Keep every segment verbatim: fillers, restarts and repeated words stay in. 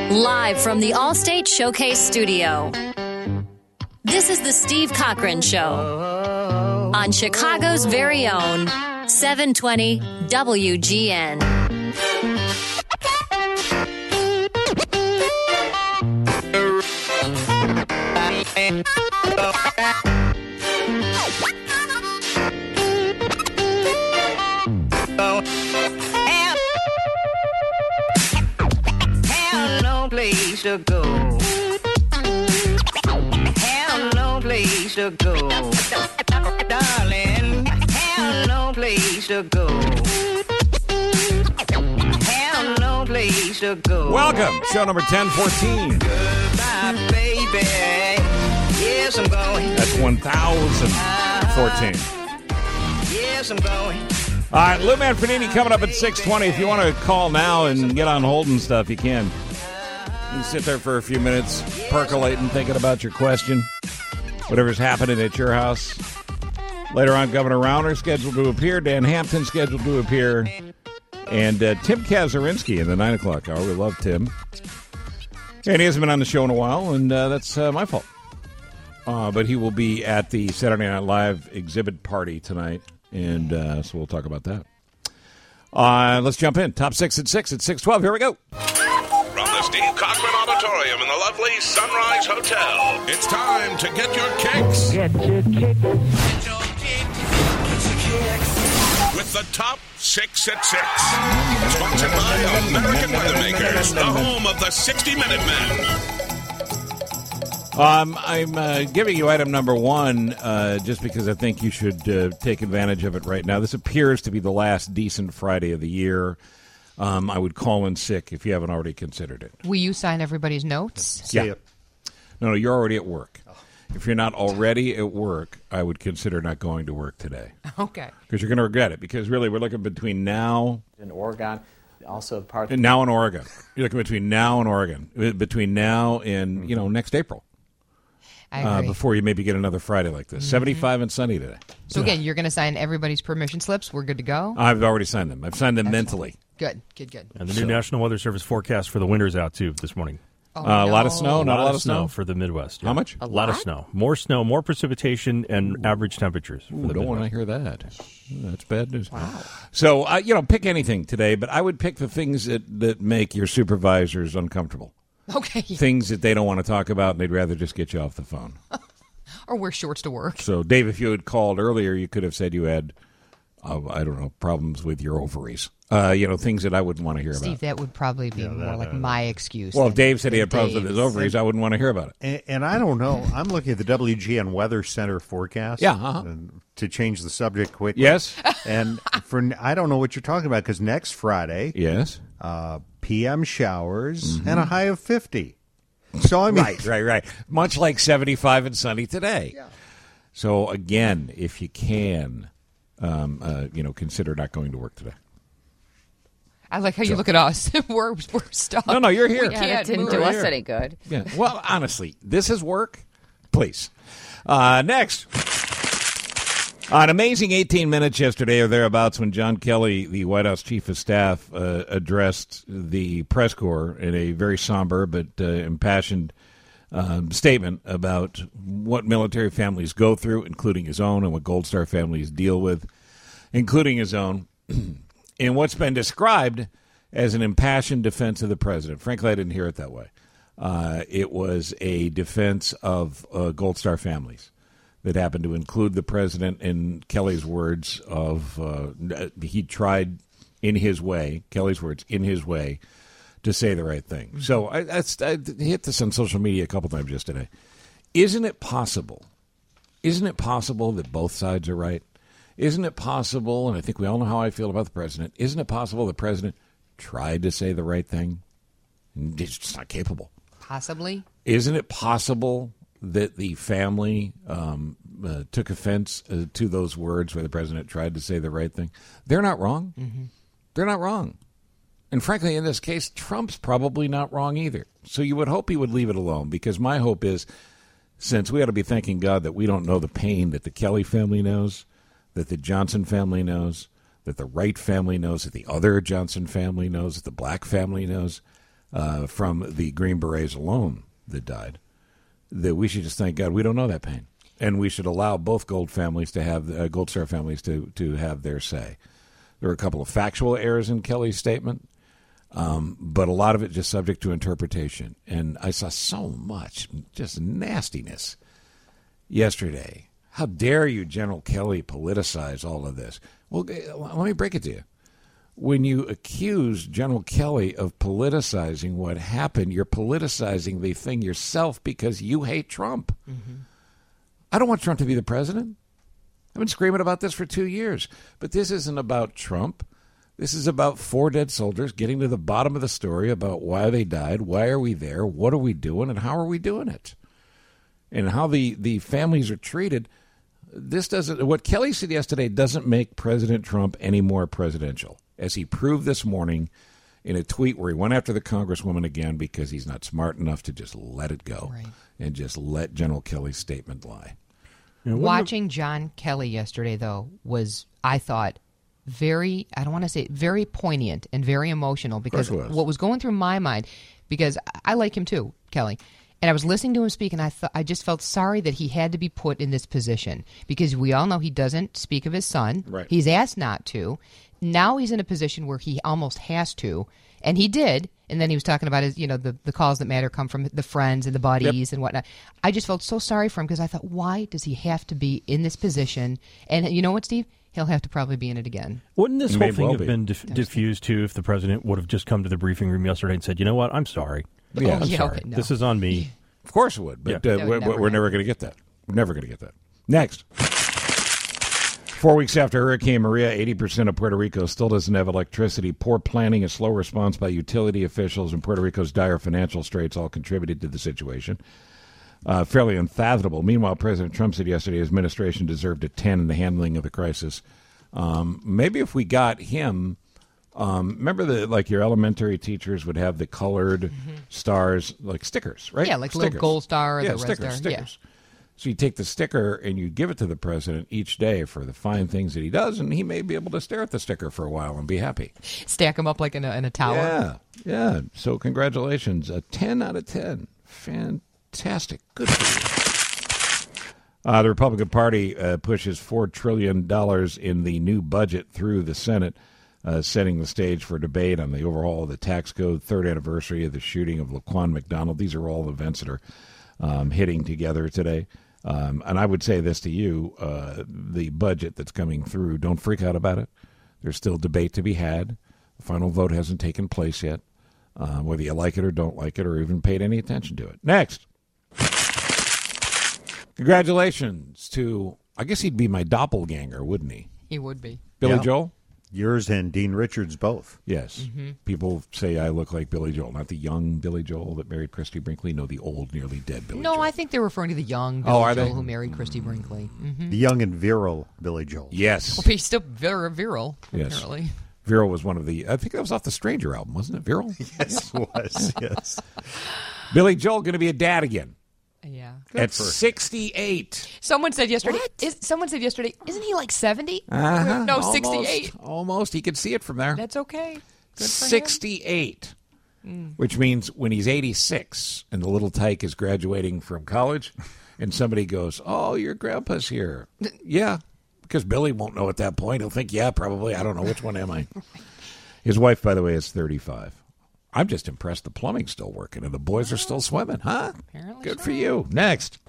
Live from the Allstate Showcase Studio. This is the Steve Cochran Show on Chicago's very own seven twenty W G N. Have no place to go. Have no place to go. Darling, have no place to go. Have no place to go. Welcome, show number ten fourteen. Goodbye, baby. Yes, I'm going. That's one thousand fourteen. Yes, I'm going. All right, Lou Manfredini coming up at six twenty. If you want to call now and get on hold and stuff, you can. You sit there for a few minutes, percolating, thinking about your question, whatever's happening at your house. Later on, Governor Rauner scheduled to appear, Dan Hampton scheduled to appear, and uh, Tim Kazurinsky in the nine o'clock hour. We love Tim. And he hasn't been on the show in a while, and uh, that's uh, my fault. Uh, but he will be at the Saturday Night Live exhibit party tonight, and uh, so we'll talk about that. Uh, let's jump in. Top six at six at six twelve. Here we go. From the Steve Cochran Auditorium in the lovely Sunrise Hotel, it's time to get your kicks. Get your kick. Get your kicks. With the top six at six. Sponsored by American Weathermakers, the home of the sixty minute men. Um, I'm uh, giving you item number one uh, just because I think you should uh, take advantage of it right now. This appears to be the last decent Friday of the year. Um, I would call in sick if you haven't already considered it. Will you sign everybody's notes? Yeah. No, no, you're already at work. If you're not already at work, I would consider not going to work today. Okay. Because you're going to regret it. Because really, we're looking between now in Oregon, also part and now in Oregon. You're looking between now and Oregon, between now and you know next April. I Uh, agree. before you maybe get another Friday like this. Mm-hmm. seventy-five and sunny today. So again, you're going to sign everybody's permission slips. We're good to go. I've already signed them. I've signed them Excellent. mentally. Good, good, good. And the new so. National Weather Service forecast for the winter's out, too, this morning. Oh, uh, no. A lot of snow? Not a lot, a lot of of snow? snow for the Midwest. Yeah. How much? A, a lot? lot of snow. More snow, more precipitation, and Ooh. average temperatures. For Ooh, the don't Midwest. want to hear that. That's bad news. Wow. So, uh, you know, pick anything today, but I would pick the things that, that make your supervisors uncomfortable. Okay. Things that they don't want to talk about, and they'd rather just get you off the phone. Or wear shorts to work. So, Dave, if you had called earlier, you could have said you had, uh, I don't know, problems with your ovaries. Uh, you know, things that I wouldn't want to hear Steve, about. that would probably be Yeah, more that, like uh, my excuse. Well, than, if Dave said he had than problems with his Dave's. ovaries, I wouldn't want to hear about it. And, and I don't know. I'm looking at the W G N Weather Center forecast. Yeah, uh-huh. and to change the subject quickly. Yes. And for I don't know what you're talking about because next Friday, Yes. uh, P M showers Mm-hmm. and a high of fifty. So I mean, Right, right, right. Much like seventy-five and sunny today. Yeah. So, again, if you can, um, uh, you know, consider not going to work today. I like how you look at us. we're we're stuck. No, no, you're here. We Yeah, can't Yeah, it didn't move. do us here. any good. Yeah. Well, honestly, this is work. Please. Uh, next. An amazing eighteen minutes yesterday or thereabouts when John Kelly, the White House Chief of Staff, uh, addressed the press corps in a very somber but uh, impassioned um, statement about what military families go through, including his own, and what Gold Star families deal with, including his own, in what's been described as an impassioned defense of the president. Frankly, I didn't hear it that way. Uh, it was a defense of uh, Gold Star families that happened to include the president, in Kelly's words, of uh, he tried in his way, Kelly's words, in his way, to say the right thing. Mm-hmm. So I, I, I hit this on social media a couple times yesterday. Isn't it possible, isn't it possible that both sides are right? Isn't it possible, and I think we all know how I feel about the president, isn't it possible the president tried to say the right thing and he's just not capable? Possibly. Isn't it possible that the family um, uh, took offense uh, to those words where the president tried to say the right thing? They're not wrong. Mm-hmm. They're not wrong. And frankly, in this case, Trump's probably not wrong either. So you would hope he would leave it alone, because my hope is, since we ought to be thanking God that we don't know the pain that the Kelly family knows, that the Johnson family knows, that the Wright family knows, that the other Johnson family knows, that the Black family knows, uh, from the Green Berets alone that died, that we should just thank God we don't know that pain. And we should allow both Gold families to have, uh, Gold Star families to, to have their say. There were a couple of factual errors in Kelly's statement, um, but a lot of it just subject to interpretation. And I saw so much just nastiness yesterday. How dare you, General Kelly, politicize all of this? Well, let me break it to you. When you accuse General Kelly of politicizing what happened, you're politicizing the thing yourself because you hate Trump. Mm-hmm. I don't want Trump to be the president. I've been screaming about this for two years. But this isn't about Trump. This is about four dead soldiers getting to the bottom of the story about why they died, why are we there, what are we doing, and how are we doing it, and how the, the families are treated. This doesn't. What Kelly said yesterday doesn't make President Trump any more presidential, as he proved this morning in a tweet where he went after the Congresswoman again because he's not smart enough to just let it go right. and just let General Kelly's statement lie. Watching John Kelly yesterday, though, was, I thought, very, I don't want to say, very poignant and very emotional, because was. what was going through my mind, because I like him too, Kelly, and I was listening to him speak, and I th- I just felt sorry that he had to be put in this position, because we all know he doesn't speak of his son. Right. He's asked not to. Now he's in a position where he almost has to, and he did. And then he was talking about his, you know, the, the calls that matter come from the friends and the buddies yep. and whatnot. I just felt so sorry for him, because I thought, why does he have to be in this position? And you know what, Steve? He'll have to probably be in it again. Wouldn't this It whole may thing well have be. been dif- diffused, too, if the president would have just come to the briefing room yesterday and said, you know what, I'm sorry. Yeah. I'm yeah, sorry. okay, no. This is on me. Of course it would, but Yeah. uh, That we're, would never we're never happen. going to get that. We're never going to get that. Next. Four weeks after Hurricane Maria, eighty percent of Puerto Rico still doesn't have electricity. Poor planning and slow response by utility officials and Puerto Rico's dire financial straits all contributed to the situation. Uh, fairly unfathomable. Meanwhile, President Trump said yesterday his administration deserved a ten in the handling of the crisis. Um, maybe if we got him... Um, remember the like your elementary teachers would have the colored mm-hmm. stars, like stickers, right? Yeah, like stickers. little gold star or yeah, the red stickers, star. stickers. Yeah. So you take the sticker and you give it to the president each day for the fine things that he does, and he may be able to stare at the sticker for a while and be happy. Stack them up like in a, in a tower. Yeah, yeah. So congratulations. A ten out of ten. Fantastic. Good for you. Uh, the Republican Party uh, pushes four trillion dollars in the new budget through the Senate, uh, setting the stage for debate on the overhaul of the tax code, third anniversary of the shooting of Laquan McDonald. These are all events that are um, hitting together today. Um, and I would say this to you, uh, the budget that's coming through, don't freak out about it. There's still debate to be had. The final vote hasn't taken place yet, uh, whether you like it or don't like it or even paid any attention to it. Next. Congratulations to, I guess he'd be my doppelganger, wouldn't he? He would be. Billy Yeah. Joel? Yours and Dean Richards both. Yes. Mm-hmm. People say I look like Billy Joel, not the young Billy Joel that married Christy Brinkley. No, the old, nearly dead Billy no, Joel. I think they're referring to the young Billy Oh, are Joel they? who married Christy Brinkley. Mm-hmm. The young and virile Billy Joel. Yes. Well, he's still very virile, Yes. apparently. Viral was one of the, I think that was off the Stranger album, wasn't it? Viral? Yes, it was. Yes. Billy Joel going to be a dad again Yeah. at sixty-eight. Someone said yesterday. Is, someone said yesterday. Isn't he like seventy? Uh-huh. No, Almost. sixty-eight. Almost. He could see it from there. That's okay. Good for him. sixty-eight. Mm. Which means when he's eighty-six and the little tyke is graduating from college and somebody goes, oh, your grandpa's here. Yeah, because Billy won't know at that point. He'll think, yeah, probably. I don't know. Which one am I? His wife, by the way, is thirty-five. I'm just impressed the plumbing's still working and the boys are still swimming, huh? Apparently Good so. for you. Next.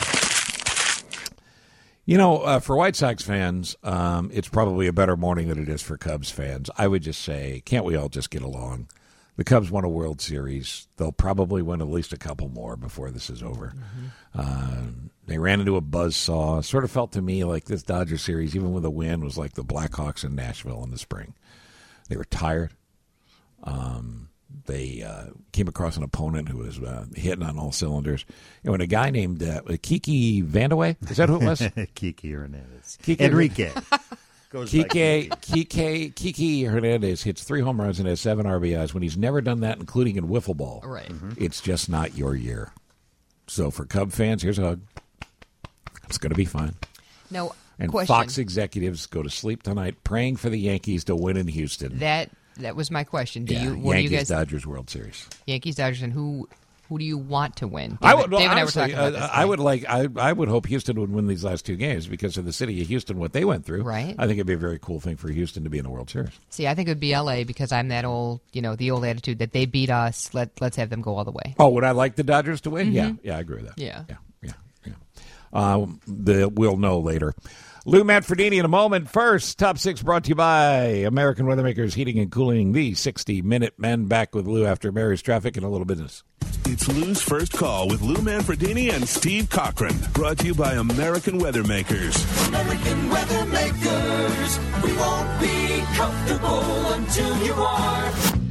You know, uh, for White Sox fans, um, it's probably a better morning than it is for Cubs fans. I would just say, can't we all just get along? The Cubs won a World Series. They'll probably win at least a couple more before this is over. Mm-hmm. Uh, they ran into a buzzsaw. Sort of felt to me like this Dodger series, even with a win, was like the Blackhawks in Nashville in the spring. They were tired. Um, they uh, came across an opponent who was uh, hitting on all cylinders. And when a guy named uh, Kiki Vandeweghe, is that who it was? Kiki Hernandez. Kiki Enrique. Goes by Kike, Kike, Kiki Hernandez hits three home runs and has seven R B Is when he's never done that, including in wiffle ball. Right. Mm-hmm. It's just not your year. So for Cub fans, here's a hug. It's going to be fine. No And question. Fox executives go to sleep tonight praying for the Yankees to win in Houston. That that was my question. Do Yeah, you? What Yankees do you guys? Dodgers World Series. Yankees Dodgers, and who? Who do you want to win? David, I would. Well, Dave and honestly, I were talking about uh, this. I would like. I, I would hope Houston would win these last two games because of the city of Houston, what they went through. Right. I think it'd be a very cool thing for Houston to be in the World Series. See, I think it would be L A because I'm that old, you know, the old attitude that they beat us. Let Let's have them go all the way. Oh, would I like the Dodgers to win? Mm-hmm. Yeah, yeah, I agree with that. Yeah. yeah, yeah, yeah. Uh, the we'll know later. Lou Manfredini in a moment. First, top six brought to you by American Weathermakers Heating and Cooling, the sixty-minute men. Back with Lou after Mary's traffic and a little business. It's Lou's First Call with Lou Manfredini and Steve Cochran. Brought to you by American Weathermakers. American Weathermakers. We won't be comfortable until you are.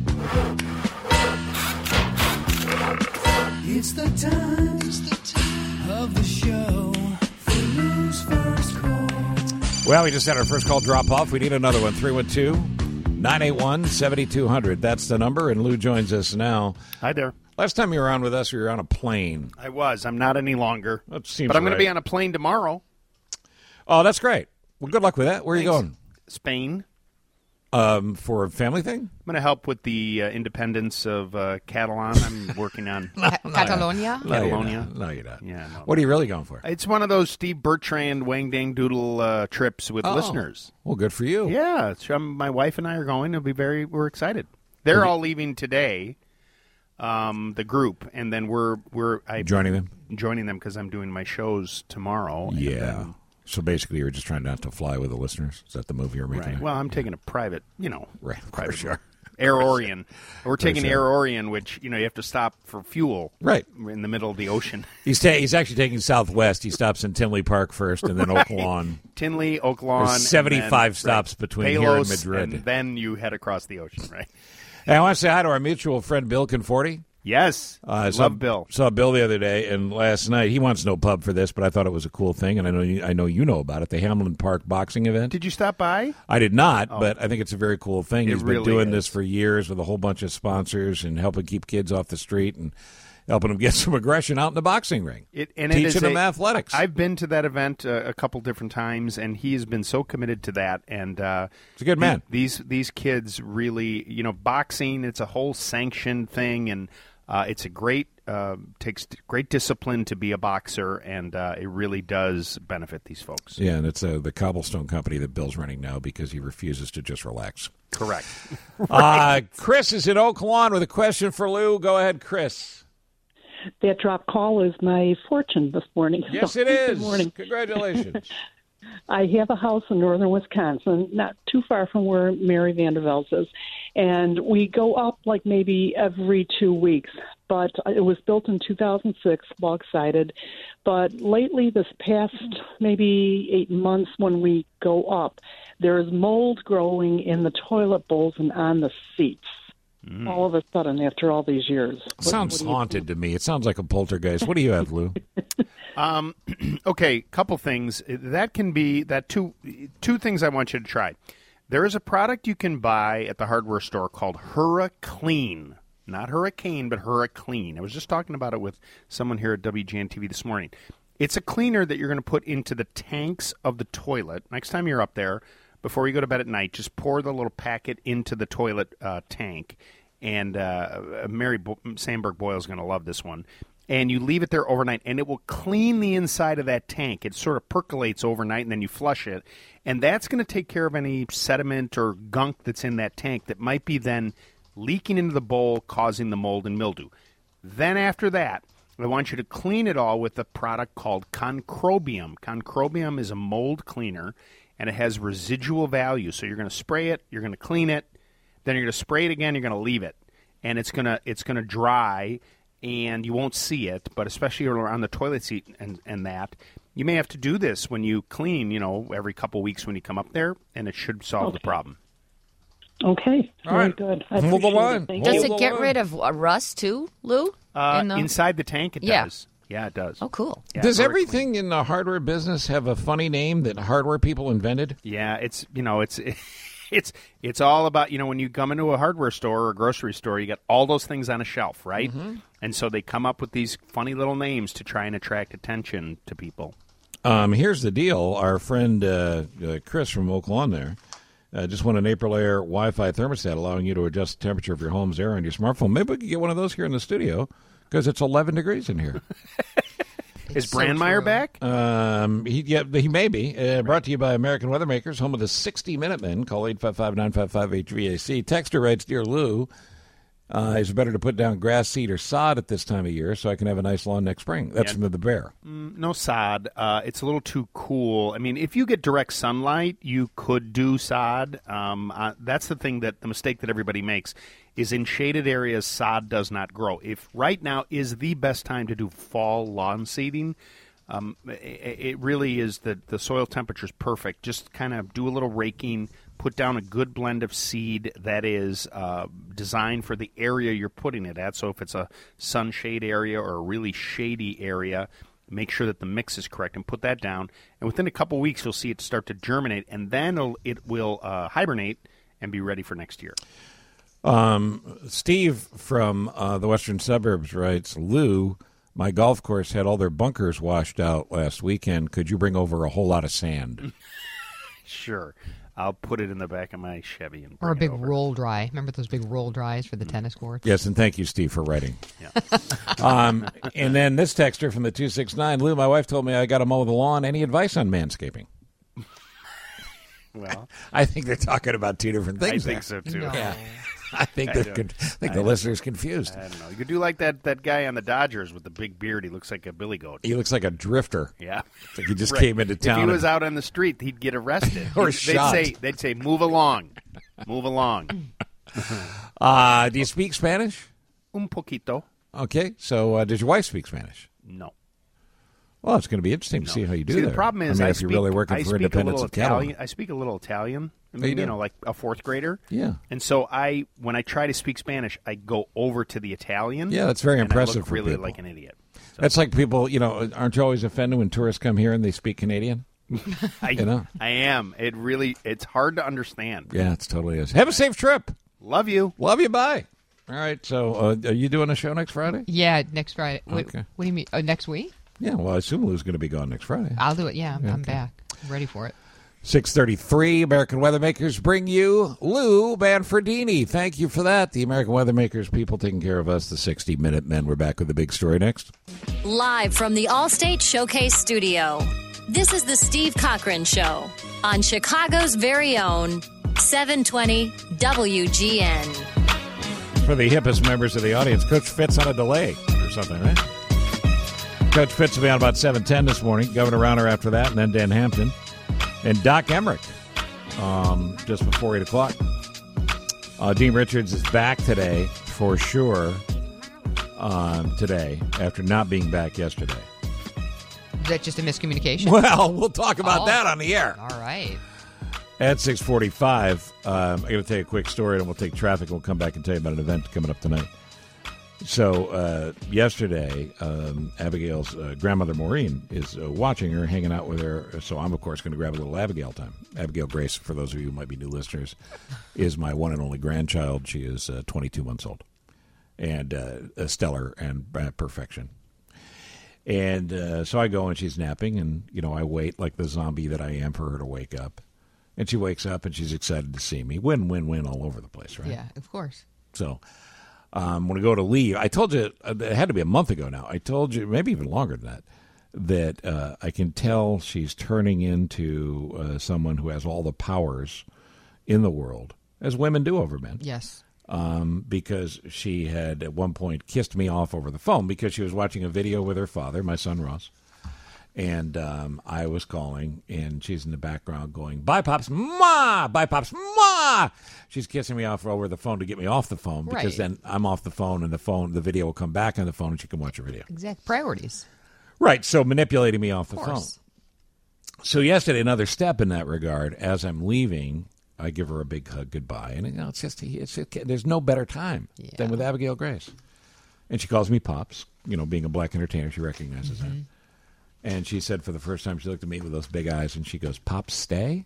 It's the time, it's the time of the show for Lou's First Call. Well, we just had our first call drop off. We need another one. three one two, nine eight one, seven two zero zero. That's the number, and Lou joins us now. Hi there. Last time you were on with us, you were on a plane. I was. I'm not any longer. That seems but I'm going right. to be on a plane tomorrow. Oh, that's great. Well, good luck with that. Where are you Thanks. going? Spain. Um, for a family thing? I'm going to help with the uh, independence of uh, Catalan. I'm working on Ca- Catalonia? No, you're Catalonia. not. No, you're not. Yeah, no, what are you really going for? It's one of those Steve Bertrand Wang Dang Doodle uh, trips with Oh. listeners. Well, good for you. Yeah, it's, um, my wife and I are going. It'll be very. We're excited. They're all leaving today. Um, the group, and then we're we're I, Joining them? Joining them because I'm doing my shows tomorrow. and Yeah. then- So basically, you're just trying not to fly with the listeners? Is that the move you're making? right. Well, I'm taking a private. You know, Right, of private course you are. Air Orion. We're taking sure. Air Orion, which you know you have to stop for fuel. Right. In the middle of the ocean. He's ta- he's actually taking Southwest. He stops in Tinley Park first, and then Right. Oak Lawn. Tinley, Oak Lawn. There's seventy-five and then, stops right, between Palos, here and Madrid. And then you head across the ocean, right? Hey, I want to say hi to our mutual friend Bill Conforti. Yes. Uh, I Love saw, Bill. Saw Bill the other day, and last night he wants no pub for this, but I thought it was a cool thing, and I know you, I know you know about it. The Hamlin Park boxing event. Did you stop by? I did not, Oh. but I think it's a very cool thing. It He's really been doing is. this for years with a whole bunch of sponsors and helping keep kids off the street and helping them get some aggression out in the boxing ring. It, and Teaching it is them a- athletics. I've been to that event uh, a couple different times, and he has been so committed to that. And uh, He's a good man. These these kids really, you know, boxing. It's a whole sanctioned thing, and uh, it's a great uh, takes great discipline to be a boxer, and uh, it really does benefit these folks. Yeah, and it's uh, the Cobblestone Company that Bill's running now because he refuses to just relax. Correct. uh, Chris is in Oak Lawn with a question for Lou. Go ahead, Chris. That drop call is my fortune this morning. Yes, So, it is. Good morning. Congratulations. I have a house in northern Wisconsin, not too far from where Mary Vandervelde is, and we go up like maybe every two weeks. But it was built in two thousand six, log-sided. But lately, this past maybe eight months when we go up, there's mold growing in the toilet bowls and on the seats. Mm. All of a sudden, after all these years. What- Sounds what do you haunted to me. It sounds like a poltergeist. What do you have, Lou? Um, okay, couple things. That can be that two two things I want you to try. There is a product you can buy at the hardware store called Hurriclean. Not Hurricane, but Hurriclean. I was just talking about it with someone here at W G N T V this morning. It's a cleaner that you're going to put into the tanks of the toilet. Next time you're up there, before you go to bed at night, just pour the little packet into the toilet uh, tank. And uh, Mary Bo- Sandberg Boyle is going to love this one. And you leave it there overnight, and it will clean the inside of that tank. It sort of percolates overnight, and then you flush it. And that's going to take care of any sediment or gunk that's in that tank that might be then leaking into the bowl, causing the mold and mildew. Then after that, I want you to clean it all with a product called Concrobium. Concrobium is a mold cleaner, and it has residual value. So you're going to spray it, you're going to clean it, then you're going to spray it again, you're going to leave it. And it's going to it's going to dry, and you won't see it, but especially on the toilet seat and, and that, you may have to do this when you clean, you know, every couple weeks when you come up there, and it should solve Okay. the problem. Okay, All very right. good. I Move the appreciate line. it. Thank Does you. it get rid of uh, rust too, Lou? Uh, In the- inside the tank, it Yeah. does. Yeah, it does. Oh, cool. Yeah, Does very everything in the hardware business have a funny name that hardware people invented? Yeah, it's you know it's it's it's all about you know when you come into a hardware store or a grocery store, you got all those things on a shelf, right? Mm-hmm. And so they come up with these funny little names to try and attract attention to people. Um, here's the deal. Our friend uh, uh, Chris from Oak Lawn there, Uh, just won an April Air Wi-Fi thermostat allowing you to adjust the temperature of your home's air on your smartphone. Maybe we could get one of those here in the studio because it's eleven degrees in here. Is Brandmeier so back? Um, he yeah, he may be. Uh, brought to you by American Weathermakers, home of the sixty minute men. Call eight five five, nine five five, H V A C. Texter writes, Dear Lou, uh, is it better to put down grass seed or sod at this time of year so I can have a nice lawn next spring? That's Yeah. from the bear. Mm, no sod. Uh, it's a little too cool. I mean, if you get direct sunlight, you could do sod. Um, uh, that's the thing that the mistake that everybody makes is in shaded areas, sod does not grow. If right now is the best time to do fall lawn seeding, um, it, it really is the the soil temperature is perfect. Just kind of do a little raking, put down a good blend of seed that is uh, designed for the area you're putting it at. So if it's a sunshade area or a really shady area, make sure that the mix is correct and put that down. And within a couple weeks, you'll see it start to germinate, and then it'll, it will uh, hibernate and be ready for next year. Um, Steve from uh, the western suburbs writes, Lou, my golf course had all their bunkers washed out last weekend. Could you bring over a whole lot of sand? Sure. I'll put it in the back of my Chevy. And Or a bring big it over. roll dry. Remember those big roll dries for the tennis courts? Yes, and thank you, Steve, for writing. Yeah. um, and then this texter from the two six nine, Lou, my wife told me I got to mow the lawn. Any advice on manscaping? Well, I think they're talking about two different I things. think there. so, too. No. Yeah. I think I they're don't- con- I think I the don't- listener's confused. I don't know. You could do like that, that guy on the Dodgers with the big beard. He looks like a billy goat. He looks like a drifter. Yeah. It's like he just Right. came into town. If he and- was out on the street, he'd get arrested. Or they'd shot. say, they'd say, move along. Move along. uh, do you speak Spanish? Un poquito. Okay, so uh, does your wife speak Spanish? No. Well, it's going to be interesting to see how you do See, there. the problem is I mean, I if speak, you're really working I for speak independence a of little cattle. Italian. I speak a little Italian. I Oh, mean, you do? know, like a fourth grader. Yeah. And so I, when I try to speak Spanish, I go over to the Italian. Yeah, that's very and impressive I look for really people. like an idiot. That's like people, you know, aren't you always offended when tourists come here and they speak Canadian? I, You know? I am. It really, it's hard to understand. Yeah, it totally is. Have a safe trip. Love you. Love you. Bye. All right, so uh, are you doing a show next Friday? Yeah, next Friday. Wait, Okay. What do you mean? Uh, next week? Yeah, well, I assume Lou's going to be gone next Friday. I'll do it. Yeah, I'm, I'm Okay. back. I'm ready for it. six thirty-three, American Weathermakers bring you Lou Manfredini. Thank you for that. The American Weathermakers, people taking care of us, the sixty minute men. We're back with the big story next. Live from the Allstate Showcase Studio, this is the Steve Cochran Show on Chicago's very own seven twenty W G N. For the hippest members of the audience, Coach Fitz on a delay or something, right? Coach Fitz will be on about seven ten this morning. Governor Rauner after that, and then Dan Hampton. And Doc Emmerich um, just before eight o'clock. Uh, Dean Richards is back today, for sure, um, today, after not being back yesterday. Is that just a miscommunication? Well, we'll talk about Oh. that on the air. All right. At six forty-five, um, I'm going to tell you a quick story, and we'll take traffic. We'll come back and tell you about an event coming up tonight. So uh, yesterday, um, Abigail's uh, grandmother, Maureen, is uh, watching her, hanging out with her. So I'm, of course, going to grab a little Abigail time. Abigail Grace, for those of you who might be new listeners, is my one and only grandchild. She is uh, twenty-two months old and uh, a stellar and uh, perfection. And uh, so I go, and she's napping, and, you know, I wait like the zombie that I am for her to wake up. And she wakes up, and she's excited to see me. Win, win, win all over the place, right? Yeah, of course. So um, when I go to leave, I told you, uh, it had to be a month ago now. I told you, maybe even longer than that, that uh, I can tell she's turning into uh, someone who has all the powers in the world, as women do over men. Yes. Um, because she had at one point kissed me off over the phone because she was watching a video with her father, my son Ross. And um, I was calling, and she's in the background going, "Bye, Pops, Ma! Bye, Pops, Ma!" She's kissing me off over the phone to get me off the phone because Right. then I'm off the phone, and the phone, the video will come back on the phone, and she can watch a video. Exact priorities. Right, so manipulating me off the Of phone. course. So yesterday, another step in that regard. As I'm leaving, I give her a big hug goodbye, and you know, it's just, it's just there's no better time than with Abigail Grace. And she calls me Pops. You know, being a black entertainer, she recognizes that. And she said for the first time, she looked at me with those big eyes, and she goes, "Pops, stay?"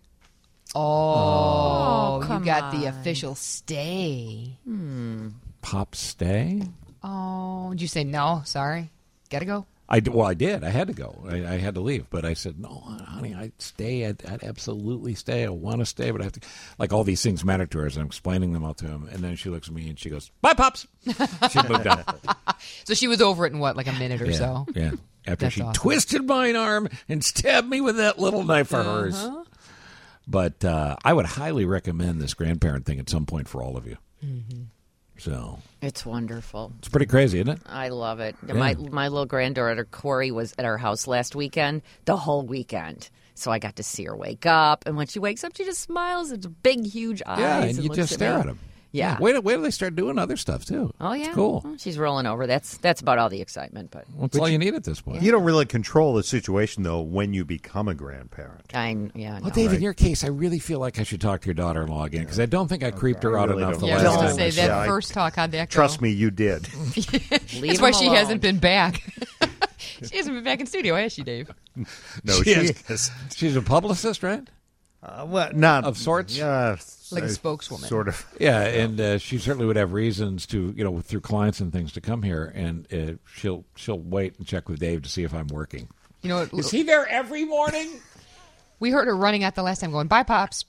Oh, Oh, come you got the on. official stay. Pops, stay? Oh, did you say no? Sorry. Gotta go. I d- well, I did. I had to go. I, I had to leave, but I said, "No, honey, I'd stay. I'd, I'd absolutely stay. I want to stay, but I have to." Like all these things matter to her, as I'm explaining them all to him, and then she looks at me and she goes, "Bye, pops." She moved on. So she was over it in what, like a minute or yeah, so. Yeah. After That's she awesome. twisted my arm and stabbed me with that little knife of hers. Uh-huh. But uh, I would highly recommend this grandparent thing at some point for all of you. Mm-hmm. So It's wonderful. it's pretty crazy, isn't it? I love it. Yeah. My my little granddaughter Corey was at our house last weekend, the whole weekend. So I got to see her wake up, and when she wakes up, she just smiles. It's big, huge eyes. Yeah, and you looks just at stare me. at them. Yeah. Wait, wait till they start doing other stuff too. Oh yeah, It's cool. Well, she's rolling over. That's that's about all the excitement. But Well, that's all you need at this point. You don't really control the situation, though, when you become a grandparent. I'm yeah. Well, no. Dave, in your case, I really feel like I should talk to your daughter-in-law again because I don't think I creeped her I out really enough the don't. Yeah, I last was time. going to I say, saw that her. first talk, how'd that go? Trust me, you did. Leave That's why him she alone. hasn't been back. She hasn't been back in studio, has she, Dave? No, She she, is. is. She's a publicist, right? Uh, well, not Of sorts? Yeah, Like a uh, spokeswoman. Sort of. Yeah, and uh, she certainly would have reasons to, you know, through clients and things to come here, and uh, she'll she'll wait and check with Dave to see if I'm working. You know what? Is he there every morning? We heard her running out the last time going, bye, Pops.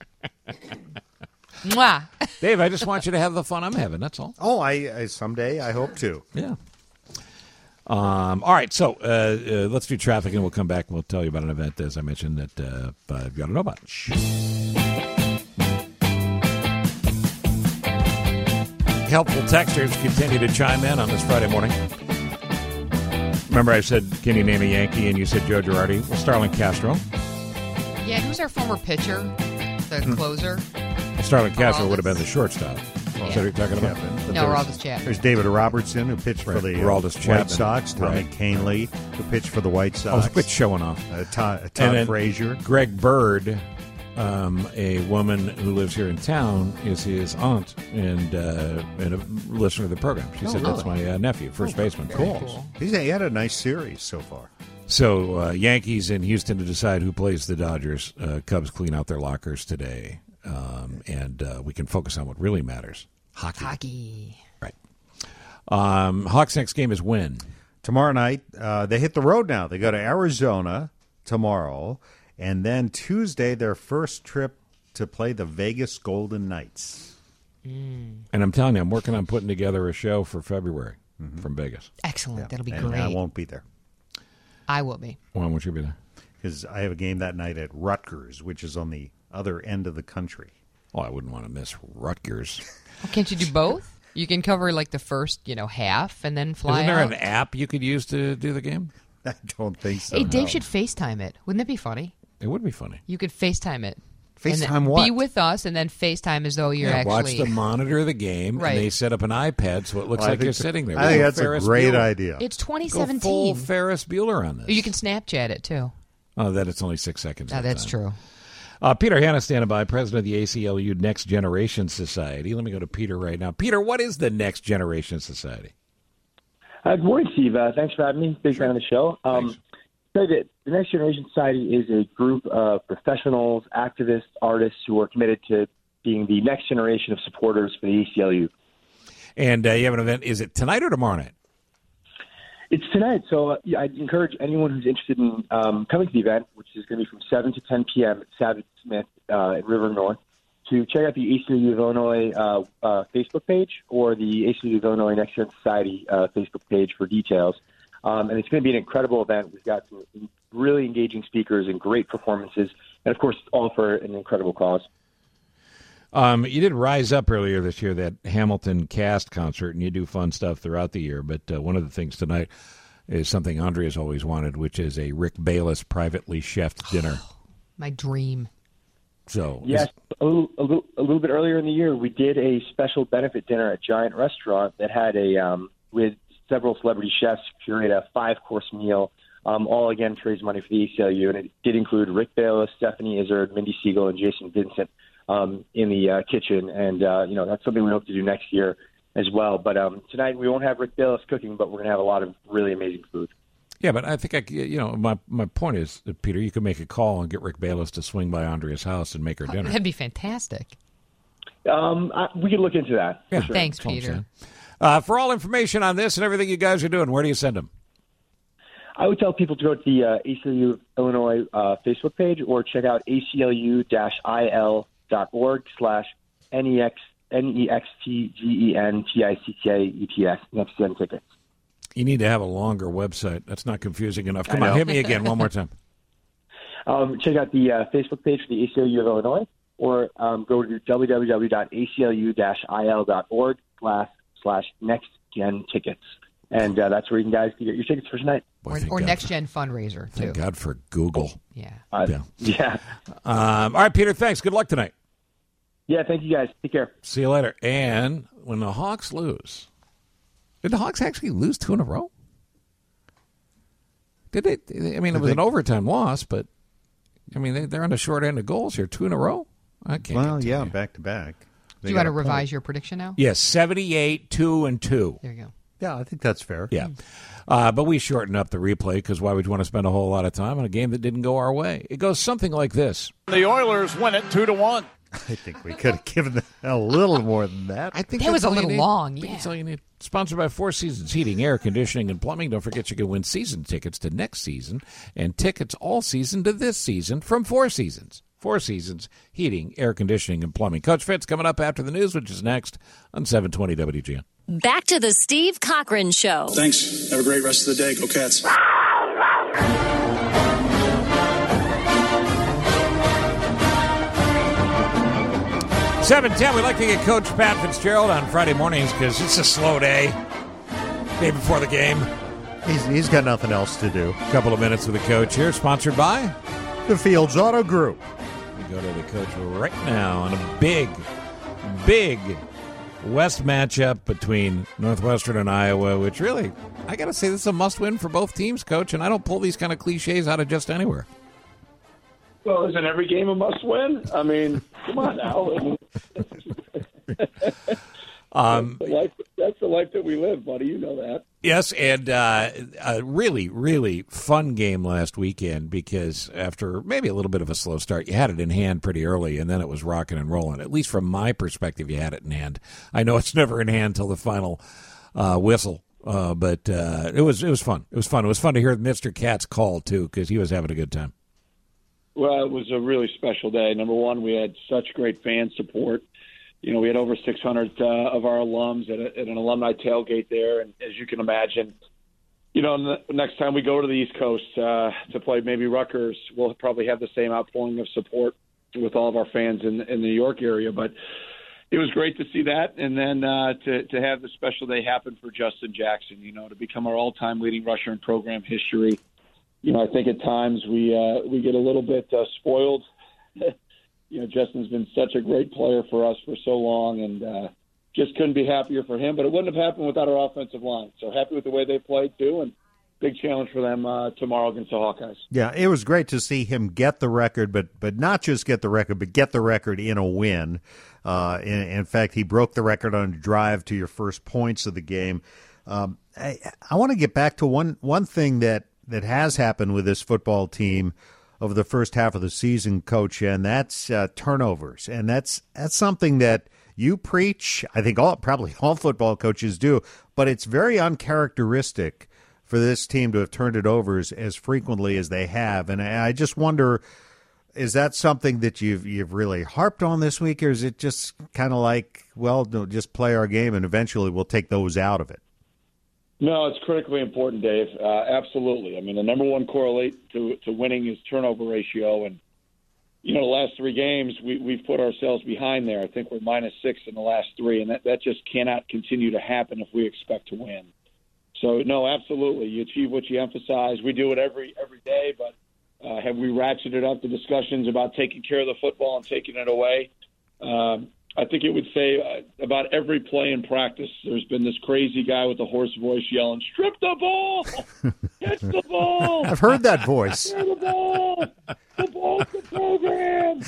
Mwah. Dave, I just want you to have the fun I'm having. That's all. Oh, I, I someday I hope to. Yeah. Um, all right, so uh, uh, let's do traffic, and we'll come back and we'll tell you about an event, as I mentioned, that uh, uh, you got to know about. Helpful texters continue to chime in on this Friday morning. Remember I said, can you name a Yankee? And you said Joe Girardi. Well, Starlin Castro. Yeah, who's our former pitcher? The Hmm. closer? Starlin Castro Aroldis. would have been the shortstop. Is that what you're talking about? Yeah, but No, there's- Aroldis Chapman. There's David Robertson, who pitched for Right, the uh, Aroldis Chapman. White Sox. Tommy Right. Kahnle, who pitched for the White I was Sox. quit showing off. Uh, Todd, uh, And Todd then Frazier. Greg Bird, um, a woman who lives here in town, is his aunt and uh, and a listener to the program. She Oh, said, that's really? my uh, nephew, first baseman. Cool. He's, he had a nice series so far. So uh, Yankees in Houston to decide who plays the Dodgers. Uh, Cubs clean out their lockers today. Um, and uh, we can focus on what really matters. Hockey. Hockey. Right. Um, Hawks' next game is when? Tomorrow night, uh, they hit the road now. They go to Arizona tomorrow. And then Tuesday, their first trip to play the Vegas Golden Knights. And I'm telling you, I'm working on putting together a show for February from Vegas. Excellent. That'll be And great. I won't be there. I will be. Why won't you be there? Because I have a game that night at Rutgers, which is on the other end of the country. Oh, I wouldn't want to miss Rutgers. Well, can't you do both? You can cover like the first, you know, half and then fly Isn't there out. an app you could use to do the game? I don't think so. Hey, Dave no. should FaceTime it. Wouldn't it be funny? It would be funny. You could FaceTime it. And then FaceTime what? Be with us and then FaceTime as though you're Yeah, actually... watch them monitor the game, Right. and they set up an iPad so it looks Well, I like think you're th- sitting there. I think Go that's Ferris a great Bueller. idea. It's twenty Go seventeen. full Ferris Bueller on this. You can Snapchat it, too. Oh, that it's only six seconds. No, that that's time. true. Uh, Peter Hanna standing by, president of the A C L U Next Generation Society. Let me go to Peter right now. Peter, what is the Next Generation Society? Uh, good morning, Steve. Uh, thanks for having me. Big fan of the show. Um, so the, the Next Generation Society is a group of professionals, activists, artists who are committed to being the next generation of supporters for the A C L U. And uh, you have an event. Is it tonight or tomorrow night? It's tonight, so uh, yeah, I'd encourage anyone who's interested in um, coming to the event, which is going to be from seven to ten p.m. at Savage Smith uh, in River North, to check out the A C L U of Illinois uh, uh, Facebook page or the A C L U of Illinois Next Gen Society uh, Facebook page for details. Um, and it's going to be an incredible event. We've got some really engaging speakers and great performances, and of course, all for an incredible cause. Um, you did Rise Up earlier this year, that Hamilton cast concert, and you do fun stuff throughout the year. But uh, one of the things tonight is something Andrea's always wanted, which is a Rick Bayless privately chefed dinner. My dream. So Yes, a little, a little, a little bit earlier in the year, we did a special benefit dinner at Giant Restaurant that had a um, with several celebrity chefs curate a five course meal. Um, all again to raise money for the A C L U, and it did include Rick Bayless, Stephanie Izzard, Mindy Siegel, and Jason Vincent um, in the uh, kitchen. And uh, you know that's something we hope to do next year as well. But um, tonight we won't have Rick Bayless cooking, but we're going to have a lot of really amazing food. Yeah, but I think I, c- you know, my my point is, that, Peter, you could make a call and get Rick Bayless to swing by Andrea's house and make her dinner. That'd be fantastic. Um, I, we could look into that. Yeah, for sure. Thanks, That's all I'm Peter. saying. Uh, for all information on this and everything you guys are doing, where do you send them? I would tell people to go to the uh, A C L U Illinois uh, Facebook page or check out A C L U I L dot org slash N E X N E X T G E N T I C K E T S Next Gen Tickets. You need to have a longer website. That's not confusing enough. Come on, hit me again one more time. Um, check out the uh, Facebook page for the A C L U of Illinois, or um, go to w w w dot A C L U I L dot org slash slash Next Gen Tickets, and uh, that's where you can guys can get your tickets for tonight. Or, or Next Gen Fundraiser too. Thank God for Google. Yeah. Uh, yeah. Yeah. Um, all right, Peter. Thanks. Good luck tonight. Yeah. Thank you, guys. Take care. See you later. And when the Hawks lose, did the Hawks actually lose two in a row? Did they? I mean, it was an overtime loss, but I mean, they, they're on the short end of goals here. Two in a row? I can't. Well, yeah, back to back. Do you want to revise your prediction now? Yes, seventy-eight, two, and two. There you go. Yeah, I think that's fair. Yeah. Uh, but we shortened up the replay because why would you want to spend a whole lot of time on a game that didn't go our way? It goes something like this. The Oilers win it two to one. I think we could have given them a little more than that. I think that was a all you little need. long. I think Yeah. That's all you need. Sponsored by Four Seasons Heating, Air Conditioning, and Plumbing. Don't forget you can win season tickets to next season and tickets all season to this season from Four Seasons. Four Seasons Heating, Air Conditioning, and Plumbing. Coach Fitz coming up after the news, which is next on seven twenty W G N. Back to the Steve Cochran Show. Thanks. Have a great rest of the day. Go Cats. seven ten, we'd like to get Coach Pat Fitzgerald on Friday mornings because it's a slow day. Day before the game. He's, he's got nothing else to do. A couple of minutes with the coach here, sponsored by the Fields Auto Group. We go to the coach right now on a big, big West matchup between Northwestern and Iowa, which really, I got to say, this is a must-win for both teams, Coach, and I don't pull these kind of cliches out of just anywhere. Well, isn't every game a must-win? I mean, come on now. I mean, um, that's, the life, that's the life that we live, buddy. You know that. Yes, and uh, a really, really fun game last weekend because after maybe a little bit of a slow start, you had it in hand pretty early, and then it was rocking and rolling. At least from my perspective, you had it in hand. I know it's never in hand till the final uh, whistle, uh, but uh, it was it was fun. It was fun. It was fun to hear Mister Katz call, too, because he was having a good time. Well, it was a really special day. Number one, we had such great fan support. You know, we had over six hundred uh, of our alums at, a, at an alumni tailgate there. And as you can imagine, you know, the next time we go to the East Coast uh, to play maybe Rutgers, we'll probably have the same outpouring of support with all of our fans in, in the New York area. But it was great to see that. And then uh, to, to have the special day happen for Justin Jackson, you know, to become our all-time leading rusher in program history. You know, I think at times we uh, we get a little bit uh, spoiled. You know, Justin's been such a great player for us for so long, and uh, just couldn't be happier for him. But it wouldn't have happened without our offensive line. So happy with the way they played, too, and big challenge for them uh, tomorrow against the Hawkeyes. Yeah, it was great to see him get the record, but but not just get the record, but get the record in a win. Uh, in, in fact, he broke the record on a drive to your first points of the game. Um, I, I want to get back to one one thing that, that has happened with this football team over the first half of the season, Coach, and that's uh, turnovers. And that's that's something that you preach, I think all probably all football coaches do, but it's very uncharacteristic for this team to have turned it over as, as frequently as they have. And I, I just wonder, is that something that you've you've really harped on this week, or is it just kind of like, well, no, just play our game and eventually we'll take those out of it? No, it's critically important, Dave. Uh, absolutely. I mean, the number one correlate to, to winning is turnover ratio. And, you know, the last three games, we, we've put ourselves behind there. I think we're minus six in the last three, and that, that just cannot continue to happen if we expect to win. So, no, absolutely. You achieve what you emphasize. We do it every every day, but uh, have we ratcheted up the discussions about taking care of the football and taking it away? Um, I think it would say uh, about every play in practice, there's been this crazy guy with a hoarse voice yelling, "Strip the ball! Catch the ball!" I've heard that voice. "Strip the ball! The ball's the program!"